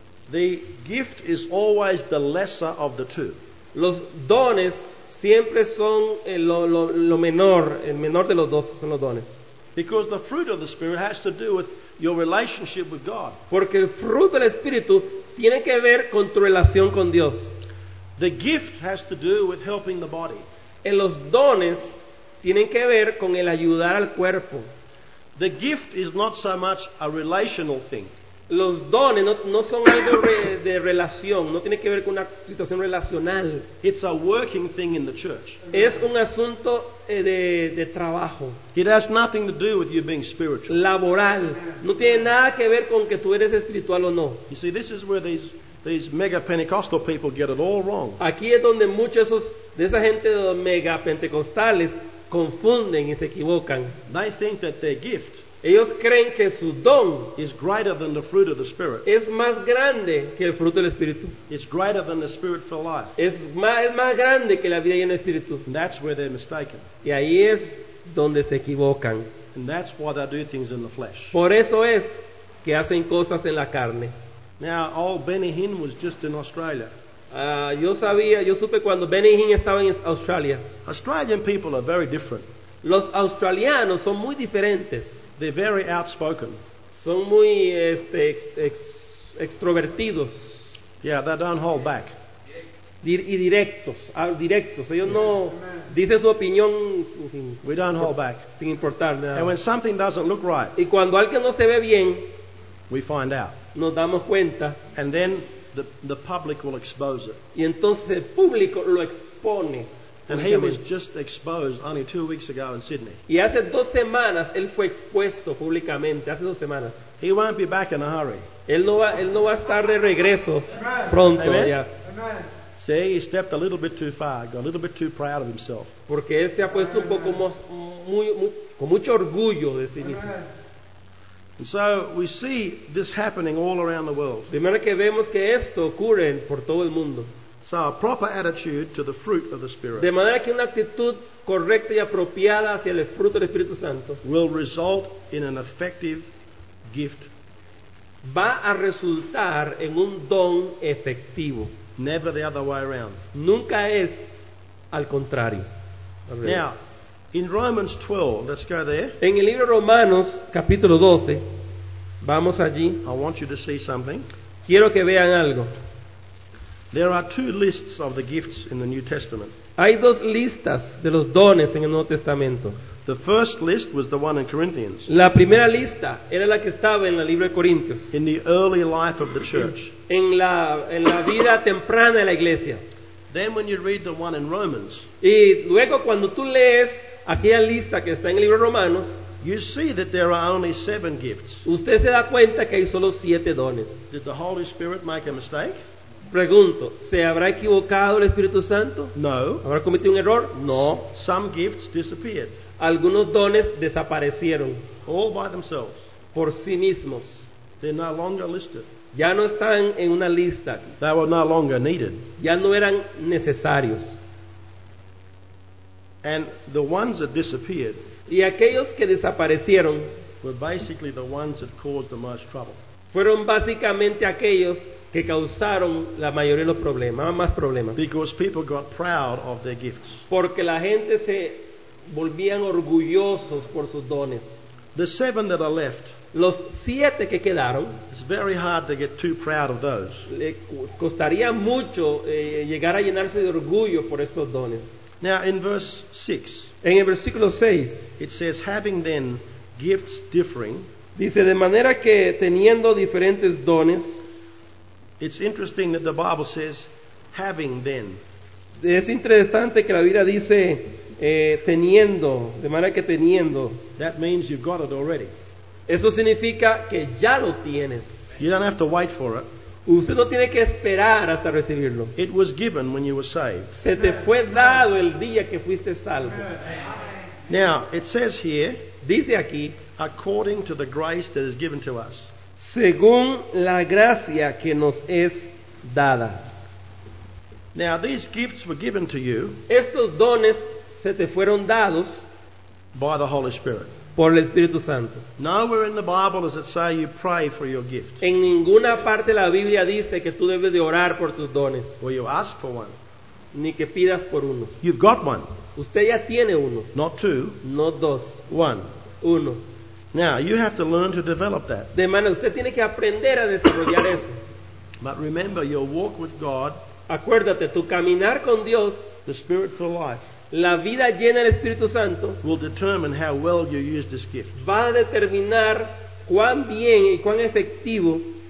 Speaker 1: the gift is always the lesser of the two.
Speaker 2: Los dones siempre son eh, lo, lo, lo menor, el menor de los dos son los dones.
Speaker 1: Because the fruit of the Spirit has to do with your relationship with God.
Speaker 2: Porque el fruto del Espíritu tiene que ver con tu relación con Dios.
Speaker 1: The gift has to do with helping the body.
Speaker 2: En los dones tienen que ver con el ayudar al cuerpo.
Speaker 1: The gift is not so much a relational thing.
Speaker 2: Los dones no, no son algo re- de relación, no tiene que ver con una situación relacional.
Speaker 1: It's a working thing in the church.
Speaker 2: Es un asunto eh, de, de trabajo,
Speaker 1: It has nothing to do with you being spiritual.
Speaker 2: laboral. No tiene nada que ver con que tú eres espiritual o no.
Speaker 1: You see, this is where these, these mega Pentecostal people get it all wrong.
Speaker 2: Aquí es donde muchos de, esos, de esa gente de los mega pentecostales confunden y se equivocan.
Speaker 1: They think that their gift
Speaker 2: Ellos creen que su don
Speaker 1: is greater than the fruit of the Spirit.
Speaker 2: es más grande que el fruto del Espíritu.
Speaker 1: It's greater than the Spirit-filled life.
Speaker 2: Es más, es más grande que la vida llena de Espíritu.
Speaker 1: And that's where they're mistaken.
Speaker 2: Y ahí es donde se equivocan.
Speaker 1: And that's why they do things in the flesh.
Speaker 2: Por eso es que hacen cosas en la carne.
Speaker 1: Now, old Benny Hinn was just in Australia.
Speaker 2: Ah, yo sabía, yo supe cuando Benny Hinn estaba en Australia.
Speaker 1: Australian people are very different.
Speaker 2: Los australianos son muy diferentes.
Speaker 1: They're very outspoken.
Speaker 2: Son muy este, ex, ex, extrovertidos
Speaker 1: Yeah, they don't hold back.
Speaker 2: dir- y directos, ah, directos. Ellos no dicen su opinión sin,
Speaker 1: We don't hold back.
Speaker 2: sin importar nada.
Speaker 1: And when something doesn't look right,
Speaker 2: Y cuando alguien no se ve bien,
Speaker 1: we find out.
Speaker 2: nos damos cuenta
Speaker 1: And then the, the public will expose it.
Speaker 2: y entonces el público lo expone.
Speaker 1: And he was
Speaker 2: públicamente.
Speaker 1: just exposed only two weeks ago in Sydney.
Speaker 2: Y hace dos semanas él fue expuesto públicamente, hace dos semanas.
Speaker 1: He won't be back in a hurry.
Speaker 2: Él no va, él no va a estar de regreso pronto
Speaker 1: Amen.
Speaker 2: ya,
Speaker 1: See, he stepped a little bit too far, got a little bit too proud of himself.
Speaker 2: porque él se ha puesto un poco más, muy, muy- con mucho orgullo de sí mismo.
Speaker 1: And so we see this happening all around the world.
Speaker 2: De manera que vemos que esto ocurre por todo el mundo.
Speaker 1: So a proper attitude to the fruit of the Spirit
Speaker 2: De manera que una actitud correcta y apropiada hacia el fruto del Espíritu Santo
Speaker 1: will result in an effective gift,
Speaker 2: va a resultar en un don efectivo.
Speaker 1: never the other way around.
Speaker 2: Nunca es al contrario. Al revés.
Speaker 1: Now, in Romans twelve, let's go there.
Speaker 2: En el libro de Romanos, capítulo doce, vamos allí.
Speaker 1: I want you to see something.
Speaker 2: Quiero que vean algo.
Speaker 1: There are two lists of the gifts in the New Testament.
Speaker 2: Hay dos listas de los dones en el Nuevo Testamento.
Speaker 1: The first list was the one in Corinthians,
Speaker 2: La primera lista era la que estaba en el libro de Corintios,
Speaker 1: in the early life of the church.
Speaker 2: en la, en la vida temprana de la iglesia.
Speaker 1: Then when you read the one in Romans,
Speaker 2: Y luego cuando tú lees aquella lista que está en el libro de Romanos,
Speaker 1: you see that there are only seven gifts.
Speaker 2: usted se da cuenta que hay solo siete dones.
Speaker 1: Did the Holy Spirit make a mistake?
Speaker 2: Pregunto, ¿se habrá equivocado el Espíritu Santo?
Speaker 1: No.
Speaker 2: ¿Habrá cometido un error? No.
Speaker 1: Some gifts disappeared,
Speaker 2: Algunos dones desaparecieron
Speaker 1: all by themselves.
Speaker 2: por sí mismos.
Speaker 1: They're no longer listed.
Speaker 2: Ya no están en una lista,
Speaker 1: They were no longer needed.
Speaker 2: ya no eran necesarios.
Speaker 1: And the ones that disappeared
Speaker 2: Y aquellos que desaparecieron
Speaker 1: were basically the ones that caused the most trouble.
Speaker 2: fueron básicamente aquellos que causaron la mayoría de los problemas, más problemas.
Speaker 1: Because people got proud of their gifts.
Speaker 2: Porque la gente se volvían orgullosos por sus dones.
Speaker 1: The seven that are left,
Speaker 2: Los siete que quedaron,
Speaker 1: it's very hard to get too proud of those.
Speaker 2: le cu- costaría mucho eh, llegar a llenarse de orgullo por estos dones.
Speaker 1: Now in verse six,
Speaker 2: En el versículo seis
Speaker 1: it says, having then gifts differing.
Speaker 2: dice, de manera que teniendo diferentes dones,
Speaker 1: It's interesting that the Bible says, having then.
Speaker 2: es interesante que la Biblia dice eh, teniendo, de manera que teniendo,
Speaker 1: That means you've got it already.
Speaker 2: eso significa que ya lo tienes.
Speaker 1: You don't have to wait for it.
Speaker 2: Usted no tiene que esperar hasta recibirlo.
Speaker 1: It was given when you were saved.
Speaker 2: Se te fue dado el día que fuiste salvo.
Speaker 1: Now, it says here,
Speaker 2: Dice aquí,
Speaker 1: according to the grace that is given to us.
Speaker 2: según la gracia que nos es dada.
Speaker 1: Now, these gifts were given to you
Speaker 2: Estos dones se te fueron dados
Speaker 1: by the Holy Spirit.
Speaker 2: por el Espíritu Santo.
Speaker 1: Nowhere in the Bible does it say you pray for your gift
Speaker 2: En ninguna parte de la Biblia dice que tú debes de orar por tus dones,
Speaker 1: or you ask for one.
Speaker 2: ni que pidas por uno.
Speaker 1: You've got one,
Speaker 2: Usted ya tiene uno,
Speaker 1: not two,
Speaker 2: no dos,
Speaker 1: one.
Speaker 2: uno.
Speaker 1: Now, you have to learn to develop that.
Speaker 2: De manera, usted tiene que aprender a desarrollar eso.
Speaker 1: But remember, your walk with God,
Speaker 2: Acuérdate, tu caminar con Dios,
Speaker 1: the Spirit-filled life,
Speaker 2: la vida llena del Espíritu Santo,
Speaker 1: will determine how well you use this gift.
Speaker 2: va a determinar cuán bien y cuán efectivo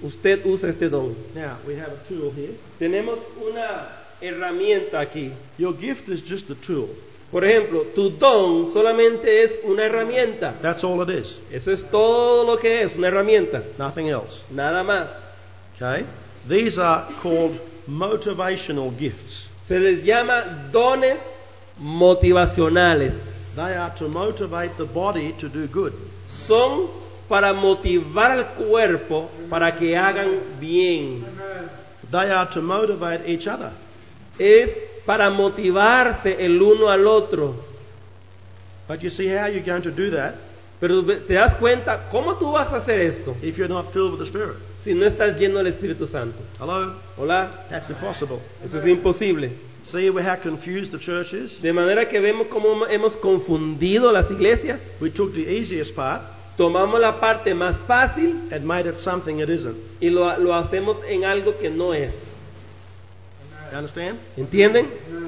Speaker 2: usted usa este don.
Speaker 1: Now, we have a tool here.
Speaker 2: Tenemos una herramienta aquí.
Speaker 1: Your gift is just a tool.
Speaker 2: Por ejemplo, tu don solamente es una herramienta.
Speaker 1: That's all it is.
Speaker 2: Eso es todo lo que es, una herramienta.
Speaker 1: Nothing else.
Speaker 2: Nada más.
Speaker 1: Okay? These are called motivational gifts.
Speaker 2: Se les llama dones motivacionales.
Speaker 1: They are to motivate the body to do good.
Speaker 2: Son para motivar al cuerpo para que hagan bien.
Speaker 1: They are to motivate each other.
Speaker 2: Es para motivarse el uno al otro.
Speaker 1: But you see how you're going to do that
Speaker 2: Pero te das cuenta, ¿cómo tú vas a hacer esto
Speaker 1: if you're not filled with the Spirit?
Speaker 2: si no estás lleno del Espíritu Santo?
Speaker 1: Hello?
Speaker 2: Hola,
Speaker 1: That's impossible.
Speaker 2: eso es imposible.
Speaker 1: See how confused the church is?
Speaker 2: De manera que vemos cómo hemos confundido las iglesias.
Speaker 1: We took the easiest part
Speaker 2: Tomamos la parte más fácil
Speaker 1: and made it something it isn't.
Speaker 2: y lo, lo hacemos en algo que no es.
Speaker 1: You understand?
Speaker 2: ¿Entienden?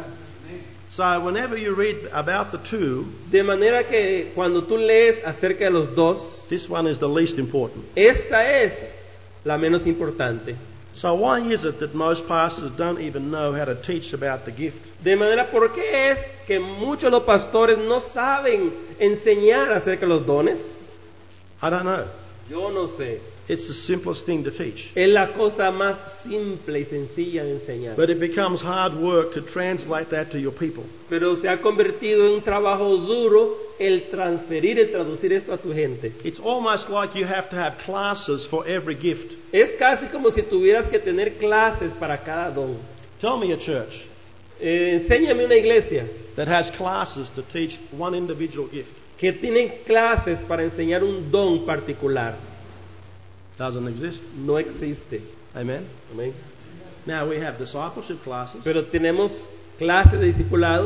Speaker 1: So whenever you read about the two,
Speaker 2: De manera que cuando tú lees acerca de los dos,
Speaker 1: this one is the least important.
Speaker 2: esta es la menos importante.
Speaker 1: So why is it that most pastors don't even know how to teach about the gift?
Speaker 2: De manera, ¿por qué es que muchos de los pastores no saben enseñar acerca de los dones?
Speaker 1: I don't know.
Speaker 2: Yo no sé.
Speaker 1: It's the simplest thing to teach.
Speaker 2: Es la cosa más simple y sencilla de enseñar.
Speaker 1: But it becomes hard work to translate that to your people.
Speaker 2: Pero se ha convertido en un trabajo duro el transferir y traducir esto a tu gente.
Speaker 1: It's almost like you have to have classes for every gift.
Speaker 2: Es casi como si tuvieras que tener clases para cada don.
Speaker 1: Tell me a church
Speaker 2: Eh, enséñame una iglesia
Speaker 1: that has classes to teach one individual gift.
Speaker 2: que tiene clases para enseñar un don particular.
Speaker 1: Doesn't exist.
Speaker 2: No existe.
Speaker 1: Amen.
Speaker 2: Amén.
Speaker 1: Now we have discipleship classes.
Speaker 2: Pero tenemos clases de discipulado,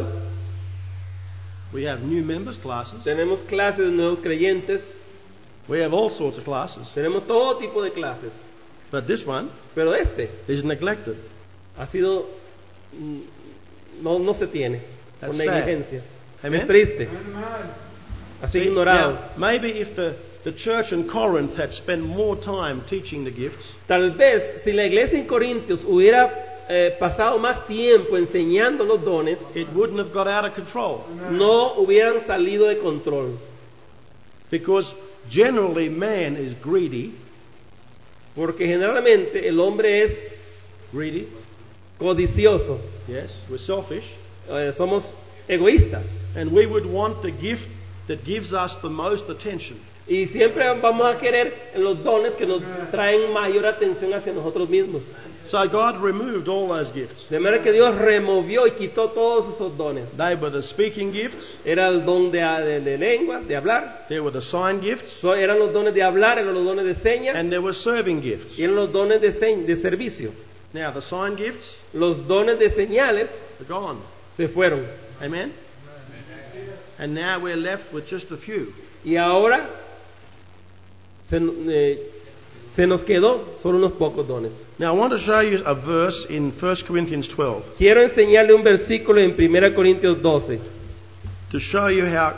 Speaker 1: We have new members classes.
Speaker 2: tenemos clases de nuevos creyentes,
Speaker 1: We have all sorts of classes.
Speaker 2: tenemos todo tipo de clases.
Speaker 1: But this one
Speaker 2: Pero este
Speaker 1: is neglected.
Speaker 2: ha sido, mm, no, no se tiene, por
Speaker 1: That's
Speaker 2: negligencia.
Speaker 1: Amen.
Speaker 2: Es triste, ha sido
Speaker 1: See,
Speaker 2: ignorado.
Speaker 1: now, maybe if the, the church in Corinth had spent more time teaching the gifts,
Speaker 2: Tal vez si la iglesia en Corintios hubiera eh, pasado más tiempo enseñando los dones,
Speaker 1: it wouldn't have got out of control.
Speaker 2: no hubieran salido de control.
Speaker 1: Because generally man is greedy,
Speaker 2: Porque generalmente el hombre es
Speaker 1: greedy,
Speaker 2: codicioso,
Speaker 1: yes, we're selfish,
Speaker 2: eh, somos egoístas.
Speaker 1: and we would want the gift that gives us the most attention.
Speaker 2: Y siempre vamos a querer en los dones que nos traen mayor atención hacia nosotros mismos.
Speaker 1: So God removed all those gifts.
Speaker 2: De manera que Dios removió y quitó todos esos dones.
Speaker 1: They were the speaking gifts,
Speaker 2: Era el don de, de, de lengua, de hablar.
Speaker 1: there were the sign gifts,
Speaker 2: So, eran los dones de hablar, eran los dones de señas
Speaker 1: and there were serving gifts.
Speaker 2: y eran los dones de, se- de servicio.
Speaker 1: Now the sign gifts
Speaker 2: Los dones de señales
Speaker 1: are gone.
Speaker 2: se fueron.
Speaker 1: Amen? And now we're left with just a few.
Speaker 2: Y ahora se, eh, se nos quedó solo unos pocos dones.
Speaker 1: Now I want to show you a verse in First Corinthians twelve
Speaker 2: Quiero enseñarle un versículo en primera Corintios doce
Speaker 1: to show you how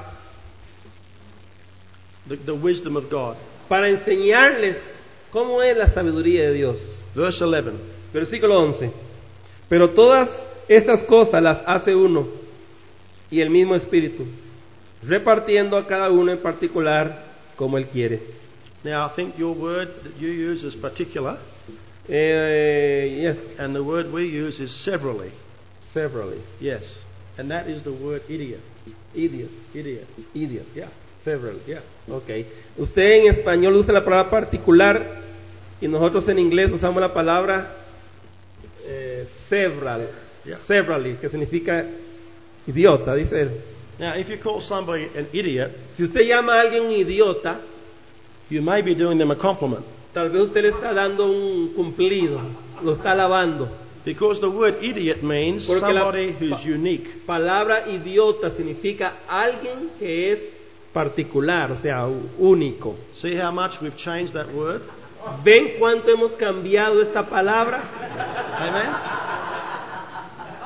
Speaker 1: the, the wisdom of God.
Speaker 2: para enseñarles cómo es la sabiduría de Dios.
Speaker 1: Verse eleven.
Speaker 2: Versículo once. Pero todas estas cosas las hace uno y el mismo Espíritu, repartiendo a cada uno en particular como Él quiere.
Speaker 1: Now I think your word that you use is particular,
Speaker 2: Eh, yes,
Speaker 1: and the word we use is severally.
Speaker 2: severally.
Speaker 1: Yes. And that is the word idiot.
Speaker 2: Idiot,
Speaker 1: Idiot.
Speaker 2: idiot,
Speaker 1: Yeah.
Speaker 2: severally.
Speaker 1: Yeah.
Speaker 2: Okay. Usted en español usa la palabra particular y nosotros en inglés usamos la palabra eh, several,
Speaker 1: Yeah.
Speaker 2: severally, que significa idiota, dice él.
Speaker 1: Now if you call somebody an idiot,
Speaker 2: Si usted llama a alguien un idiota,
Speaker 1: you may be doing them a compliment.
Speaker 2: tal vez usted le está dando un cumplido, lo está alabando.
Speaker 1: Because the word idiot means
Speaker 2: Porque la
Speaker 1: somebody who's
Speaker 2: pa-
Speaker 1: unique.
Speaker 2: Palabra idiota significa alguien que es particular, o sea, u- único.
Speaker 1: See how much we've changed that word?
Speaker 2: ¿Ven cuánto hemos cambiado esta palabra?
Speaker 1: Amen?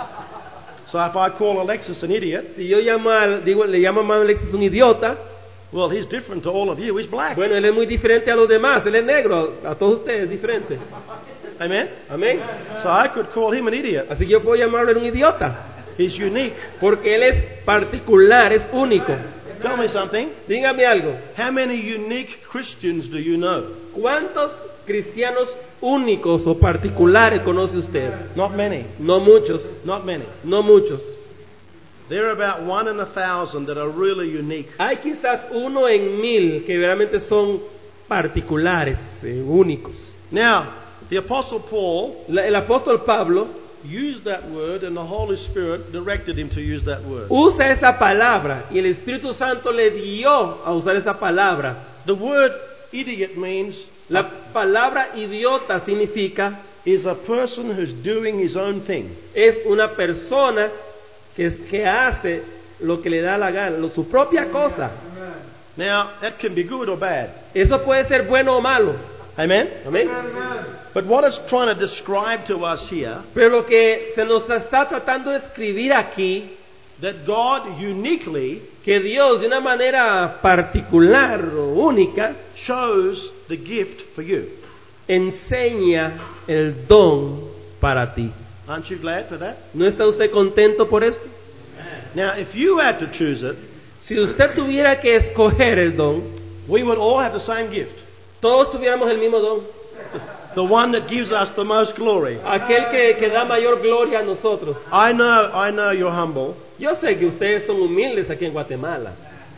Speaker 1: So if I call Alexis an idiot,
Speaker 2: Si yo llamo al- digo, le llamo a Alexis un idiota,
Speaker 1: Well, he's different to all of you. He's black.
Speaker 2: Bueno, él es muy diferente a los demás, él es negro, a todos ustedes es diferente.
Speaker 1: Amen?
Speaker 2: Amén.
Speaker 1: So I could call him an idiot.
Speaker 2: Así que yo puedo llamarlo un idiota,
Speaker 1: He's unique.
Speaker 2: porque él es particular, es único.
Speaker 1: Tell me something.
Speaker 2: Dígame algo,
Speaker 1: How many unique Christians do you know?
Speaker 2: ¿cuántos cristianos únicos o particulares conoce usted?
Speaker 1: Not many.
Speaker 2: No muchos,
Speaker 1: Not many.
Speaker 2: no muchos.
Speaker 1: There are about one in a thousand that are really unique.
Speaker 2: Hay quizás uno en mil que realmente son particulares, eh, únicos.
Speaker 1: Now, the Apostle Paul
Speaker 2: La- el apóstol Pablo
Speaker 1: used that word and the Holy Spirit directed him to use that word.
Speaker 2: usa esa palabra y el Espíritu Santo le dio a usar esa palabra.
Speaker 1: The word idiot means
Speaker 2: La palabra idiota significa
Speaker 1: is a person who's doing his own thing.
Speaker 2: es una persona que, es, que hace lo que le da la gana, lo- su propia cosa.
Speaker 1: Now, that can be good or bad.
Speaker 2: Eso puede ser bueno o malo.
Speaker 1: Amen?
Speaker 2: Amén.
Speaker 1: But what it's trying to describe to us here,
Speaker 2: Pero lo que se nos está tratando de escribir aquí,
Speaker 1: that God uniquely
Speaker 2: que Dios de una manera particular o única
Speaker 1: chose the gift for you.
Speaker 2: enseña el don para ti.
Speaker 1: Aren't you glad for that?
Speaker 2: ¿No está usted contento por esto?
Speaker 1: Now, if you had to choose it,
Speaker 2: Si usted tuviera que escoger el don,
Speaker 1: we would all have the same gift.
Speaker 2: todos tuviéramos el mismo don,
Speaker 1: The one that gives us the most glory.
Speaker 2: aquel que, que da mayor gloria a nosotros.
Speaker 1: I know, I know you're humble,
Speaker 2: Yo sé que ustedes son humildes aquí en Guatemala.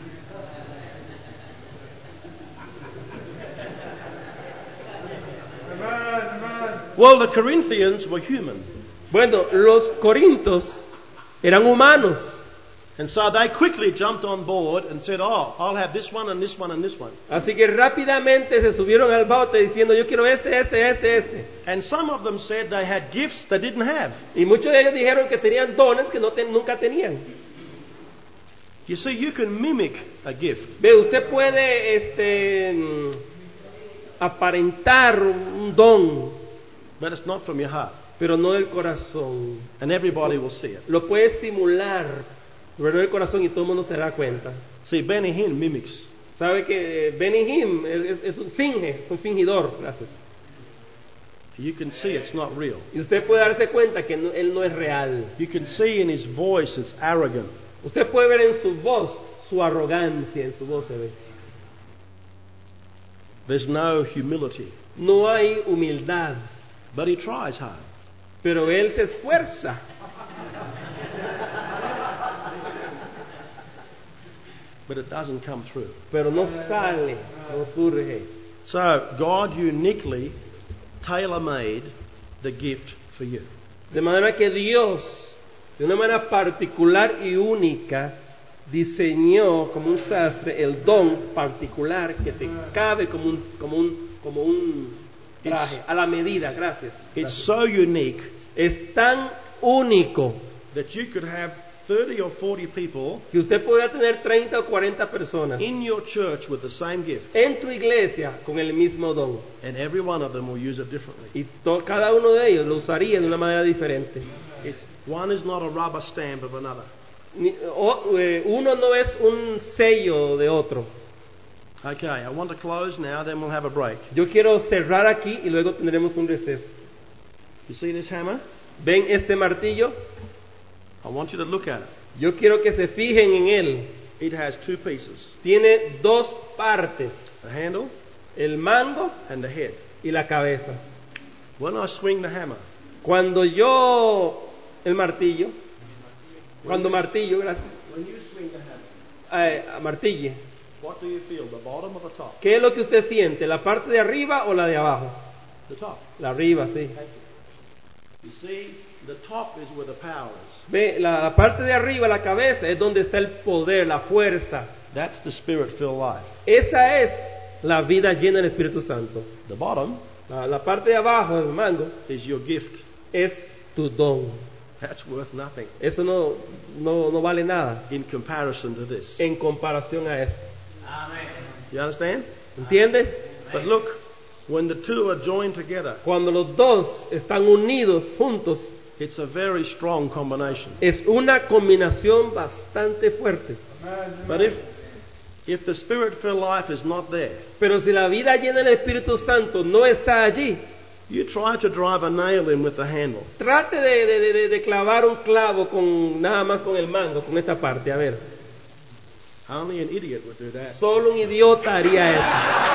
Speaker 1: Well, the Corinthians were human.
Speaker 2: Bueno, los corintios eran humanos.
Speaker 1: And so they quickly jumped on board and said, oh, I'll have this one and this one and this one.
Speaker 2: Así que rápidamente se subieron al bote diciendo, yo quiero este, este, este, este.
Speaker 1: And some of them said they had gifts they didn't have.
Speaker 2: Y muchos de ellos dijeron que tenían dones que no te- nunca tenían.
Speaker 1: You see, you can mimic a gift.
Speaker 2: Ve, usted puede este, mm, aparentar un don,
Speaker 1: But it's not from your heart.
Speaker 2: pero no del corazón.
Speaker 1: And everybody will see it.
Speaker 2: Lo puede simular, pero no del corazón, y todo el mundo se da cuenta.
Speaker 1: See, Benny Hinn mimics.
Speaker 2: Sabe que Benny Hinn es, es un finge, es un fingidor, gracias.
Speaker 1: You can see it's not real.
Speaker 2: Y usted puede darse cuenta que no- él no es real.
Speaker 1: You can see in his voice it's arrogant.
Speaker 2: Usted puede ver en su voz su arrogancia, en su voz se ve.
Speaker 1: There's no humility.
Speaker 2: No hay humildad,
Speaker 1: But he tries hard.
Speaker 2: pero él se esfuerza.
Speaker 1: But it doesn't come through.
Speaker 2: Pero no sale, no surge.
Speaker 1: So God uniquely tailor-made the gift for you.
Speaker 2: De manera que Dios, de una manera particular y única, diseñó como un sastre el don particular que te cabe como un, como un, como un traje, a la medida, gracias.
Speaker 1: It's so unique
Speaker 2: Es tan único
Speaker 1: that you could have thirty or forty people
Speaker 2: que usted podría tener treinta o cuarenta personas
Speaker 1: in your church with the same gift,
Speaker 2: en tu iglesia con el mismo don.
Speaker 1: and every one of them will use it differently.
Speaker 2: Y to- cada uno de ellos lo usaría de una manera diferente.
Speaker 1: It's, one is not a rubber stamp of another.
Speaker 2: Ni- o- eh, uno no es un sello de otro.
Speaker 1: Okay, I want to close now, then we'll have a break.
Speaker 2: Yo quiero cerrar aquí y luego tendremos un receso.
Speaker 1: You see this hammer?
Speaker 2: ¿Ven este martillo?
Speaker 1: I want you to look at it.
Speaker 2: Yo quiero que se fijen en él.
Speaker 1: It has two pieces,
Speaker 2: Tiene dos partes,
Speaker 1: the handle
Speaker 2: el mango
Speaker 1: and the head.
Speaker 2: y la cabeza.
Speaker 1: When I swing the hammer,
Speaker 2: Cuando yo, el martillo, cuando martillo, gracias,
Speaker 1: when you swing the hammer,
Speaker 2: eh, martille,
Speaker 1: what do you feel, the bottom or the top?
Speaker 2: ¿qué es lo que usted siente? ¿La parte de arriba o la de abajo?
Speaker 1: The top.
Speaker 2: La arriba, sí.
Speaker 1: You see, the top is where the power is.
Speaker 2: Ve, la, la parte de arriba, la cabeza, es donde está el poder, la fuerza.
Speaker 1: That's the spirit-filled life.
Speaker 2: Esa es la vida llena del Espíritu Santo.
Speaker 1: The bottom
Speaker 2: La, la parte de abajo del mango
Speaker 1: is your gift.
Speaker 2: es tu don.
Speaker 1: That's worth nothing
Speaker 2: Eso no, no, no vale nada
Speaker 1: in comparison to this.
Speaker 2: en comparación a esto.
Speaker 1: You understand?
Speaker 2: ¿Entiendes?
Speaker 1: But look, when the two are joined together,
Speaker 2: Cuando los dos están unidos juntos,
Speaker 1: it's a very strong combination.
Speaker 2: es una combinación bastante fuerte.
Speaker 1: But if If the Spirit-filled life is not there,
Speaker 2: Pero si la vida llena del Espíritu Santo no está allí,
Speaker 1: you try to drive a nail in with the handle.
Speaker 2: trate de, de- de- de clavar un clavo con nada más con el mango, con esta parte. A ver,
Speaker 1: Only an idiot would do that.
Speaker 2: solo un idiota haría eso.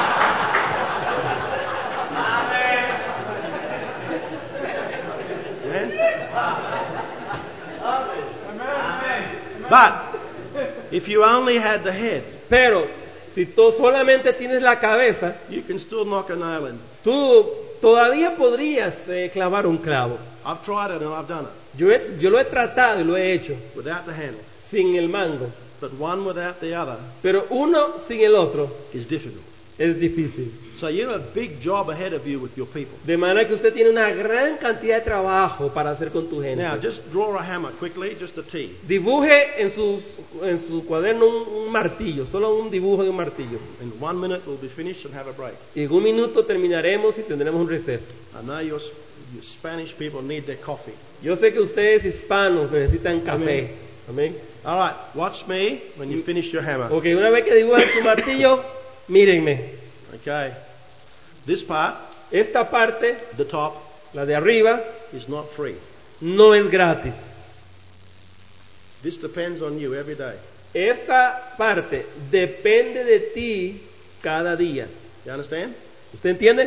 Speaker 1: Amen? But if you only had the head,
Speaker 2: Pero si tú solamente tienes la cabeza,
Speaker 1: you can still knock a nail in.
Speaker 2: tú todavía podrías eh, clavar un clavo.
Speaker 1: I've tried it and I've done it
Speaker 2: Yo, he- yo lo he tratado y lo he hecho
Speaker 1: without the handle.
Speaker 2: sin el mango,
Speaker 1: But one without the other
Speaker 2: pero uno sin el otro
Speaker 1: is difficult.
Speaker 2: es difícil.
Speaker 1: So you have a big job ahead of you with your people.
Speaker 2: De manera que usted tiene una gran cantidad de trabajo para hacer con tu gente.
Speaker 1: Now, just draw a hammer quickly, just a T.
Speaker 2: Dibuje en, sus, en su cuaderno un, un martillo, solo un dibujo de un martillo.
Speaker 1: In one minute we'll be finished and have a break.
Speaker 2: Y en un minuto terminaremos y tendremos un receso.
Speaker 1: I know your, your Spanish people need their coffee.
Speaker 2: Yo sé que ustedes hispanos necesitan café. Amén.
Speaker 1: All right, watch me when you finish your hammer.
Speaker 2: Ok, una vez que dibujan su martillo, mírenme.
Speaker 1: Okay. This part,
Speaker 2: Esta parte,
Speaker 1: the top,
Speaker 2: la de arriba,
Speaker 1: is not free.
Speaker 2: no es gratis.
Speaker 1: This depends on you every day.
Speaker 2: Esta parte depende de ti cada día.
Speaker 1: You understand?
Speaker 2: ¿Usted entiende?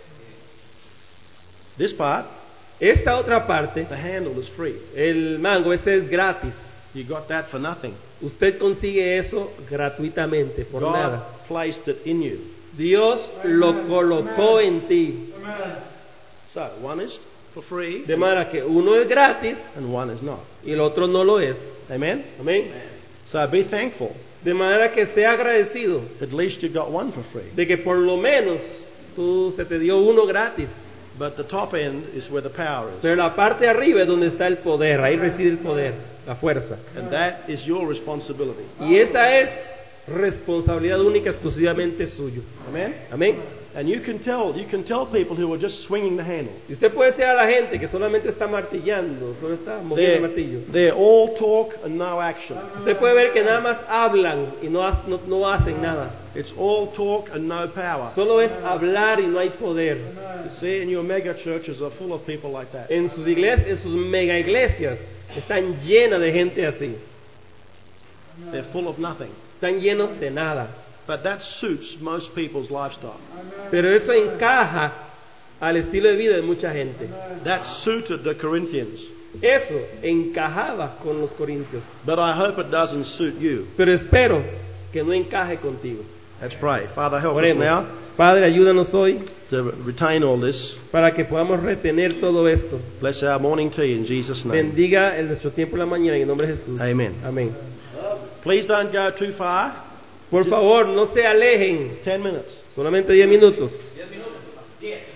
Speaker 1: This part,
Speaker 2: Esta otra parte,
Speaker 1: the handle is free.
Speaker 2: el mango, ese es gratis.
Speaker 1: You got that for nothing.
Speaker 2: Usted consigue eso gratuitamente, por
Speaker 1: God
Speaker 2: nada.
Speaker 1: placed it in you.
Speaker 2: Dios lo colocó en ti.
Speaker 1: So one is for free
Speaker 2: De manera que uno es gratis
Speaker 1: and one is not.
Speaker 2: y el otro no lo es.
Speaker 1: Amen?
Speaker 2: Amén.
Speaker 1: So be thankful.
Speaker 2: De manera que sea agradecido
Speaker 1: At least you got one for free.
Speaker 2: de que por lo menos tú se te dio uno gratis.
Speaker 1: But the top end is where the power is.
Speaker 2: Pero la parte de arriba es donde está el poder, ahí reside el poder, la fuerza.
Speaker 1: And that is your responsibility.
Speaker 2: Y esa es responsabilidad única exclusivamente suyo.
Speaker 1: Amen?
Speaker 2: Amén.
Speaker 1: And you can tell, you can tell people who are just swinging the handle.
Speaker 2: Y usted puede decir a la gente que solamente está martillando, solo está moviendo el
Speaker 1: They're,
Speaker 2: martillo.
Speaker 1: they're all talk and no action.
Speaker 2: Usted puede ver que nada más hablan y no, ha- no, no hacen nada.
Speaker 1: It's all talk and no power.
Speaker 2: Solo es hablar y no hay poder.
Speaker 1: You see, and your mega churches are full of people like that.
Speaker 2: En sus iglesias, en sus mega iglesias, están llenas de gente así.
Speaker 1: They're full of nothing.
Speaker 2: Están llenos de nada.
Speaker 1: But that suits most people's lifestyle.
Speaker 2: Pero eso encaja al estilo de vida de mucha gente.
Speaker 1: That suited the Corinthians.
Speaker 2: Eso encajaba con los corintios.
Speaker 1: But I hope it doesn't suit you.
Speaker 2: Pero espero que no encaje contigo.
Speaker 1: Let's pray. Father, help us
Speaker 2: Oremos.
Speaker 1: now
Speaker 2: Padre, ayúdanos hoy
Speaker 1: to retain all this.
Speaker 2: para que podamos retener todo esto.
Speaker 1: Bless our morning tea in Jesus' name.
Speaker 2: Bendiga el nuestro tiempo en la mañana en el nombre de Jesús.
Speaker 1: Amen.
Speaker 2: Amén.
Speaker 1: Please don't go too far.
Speaker 2: Por favor, no se alejen.
Speaker 1: Ten minutes.
Speaker 2: Solamente diez minutos.
Speaker 1: Yes.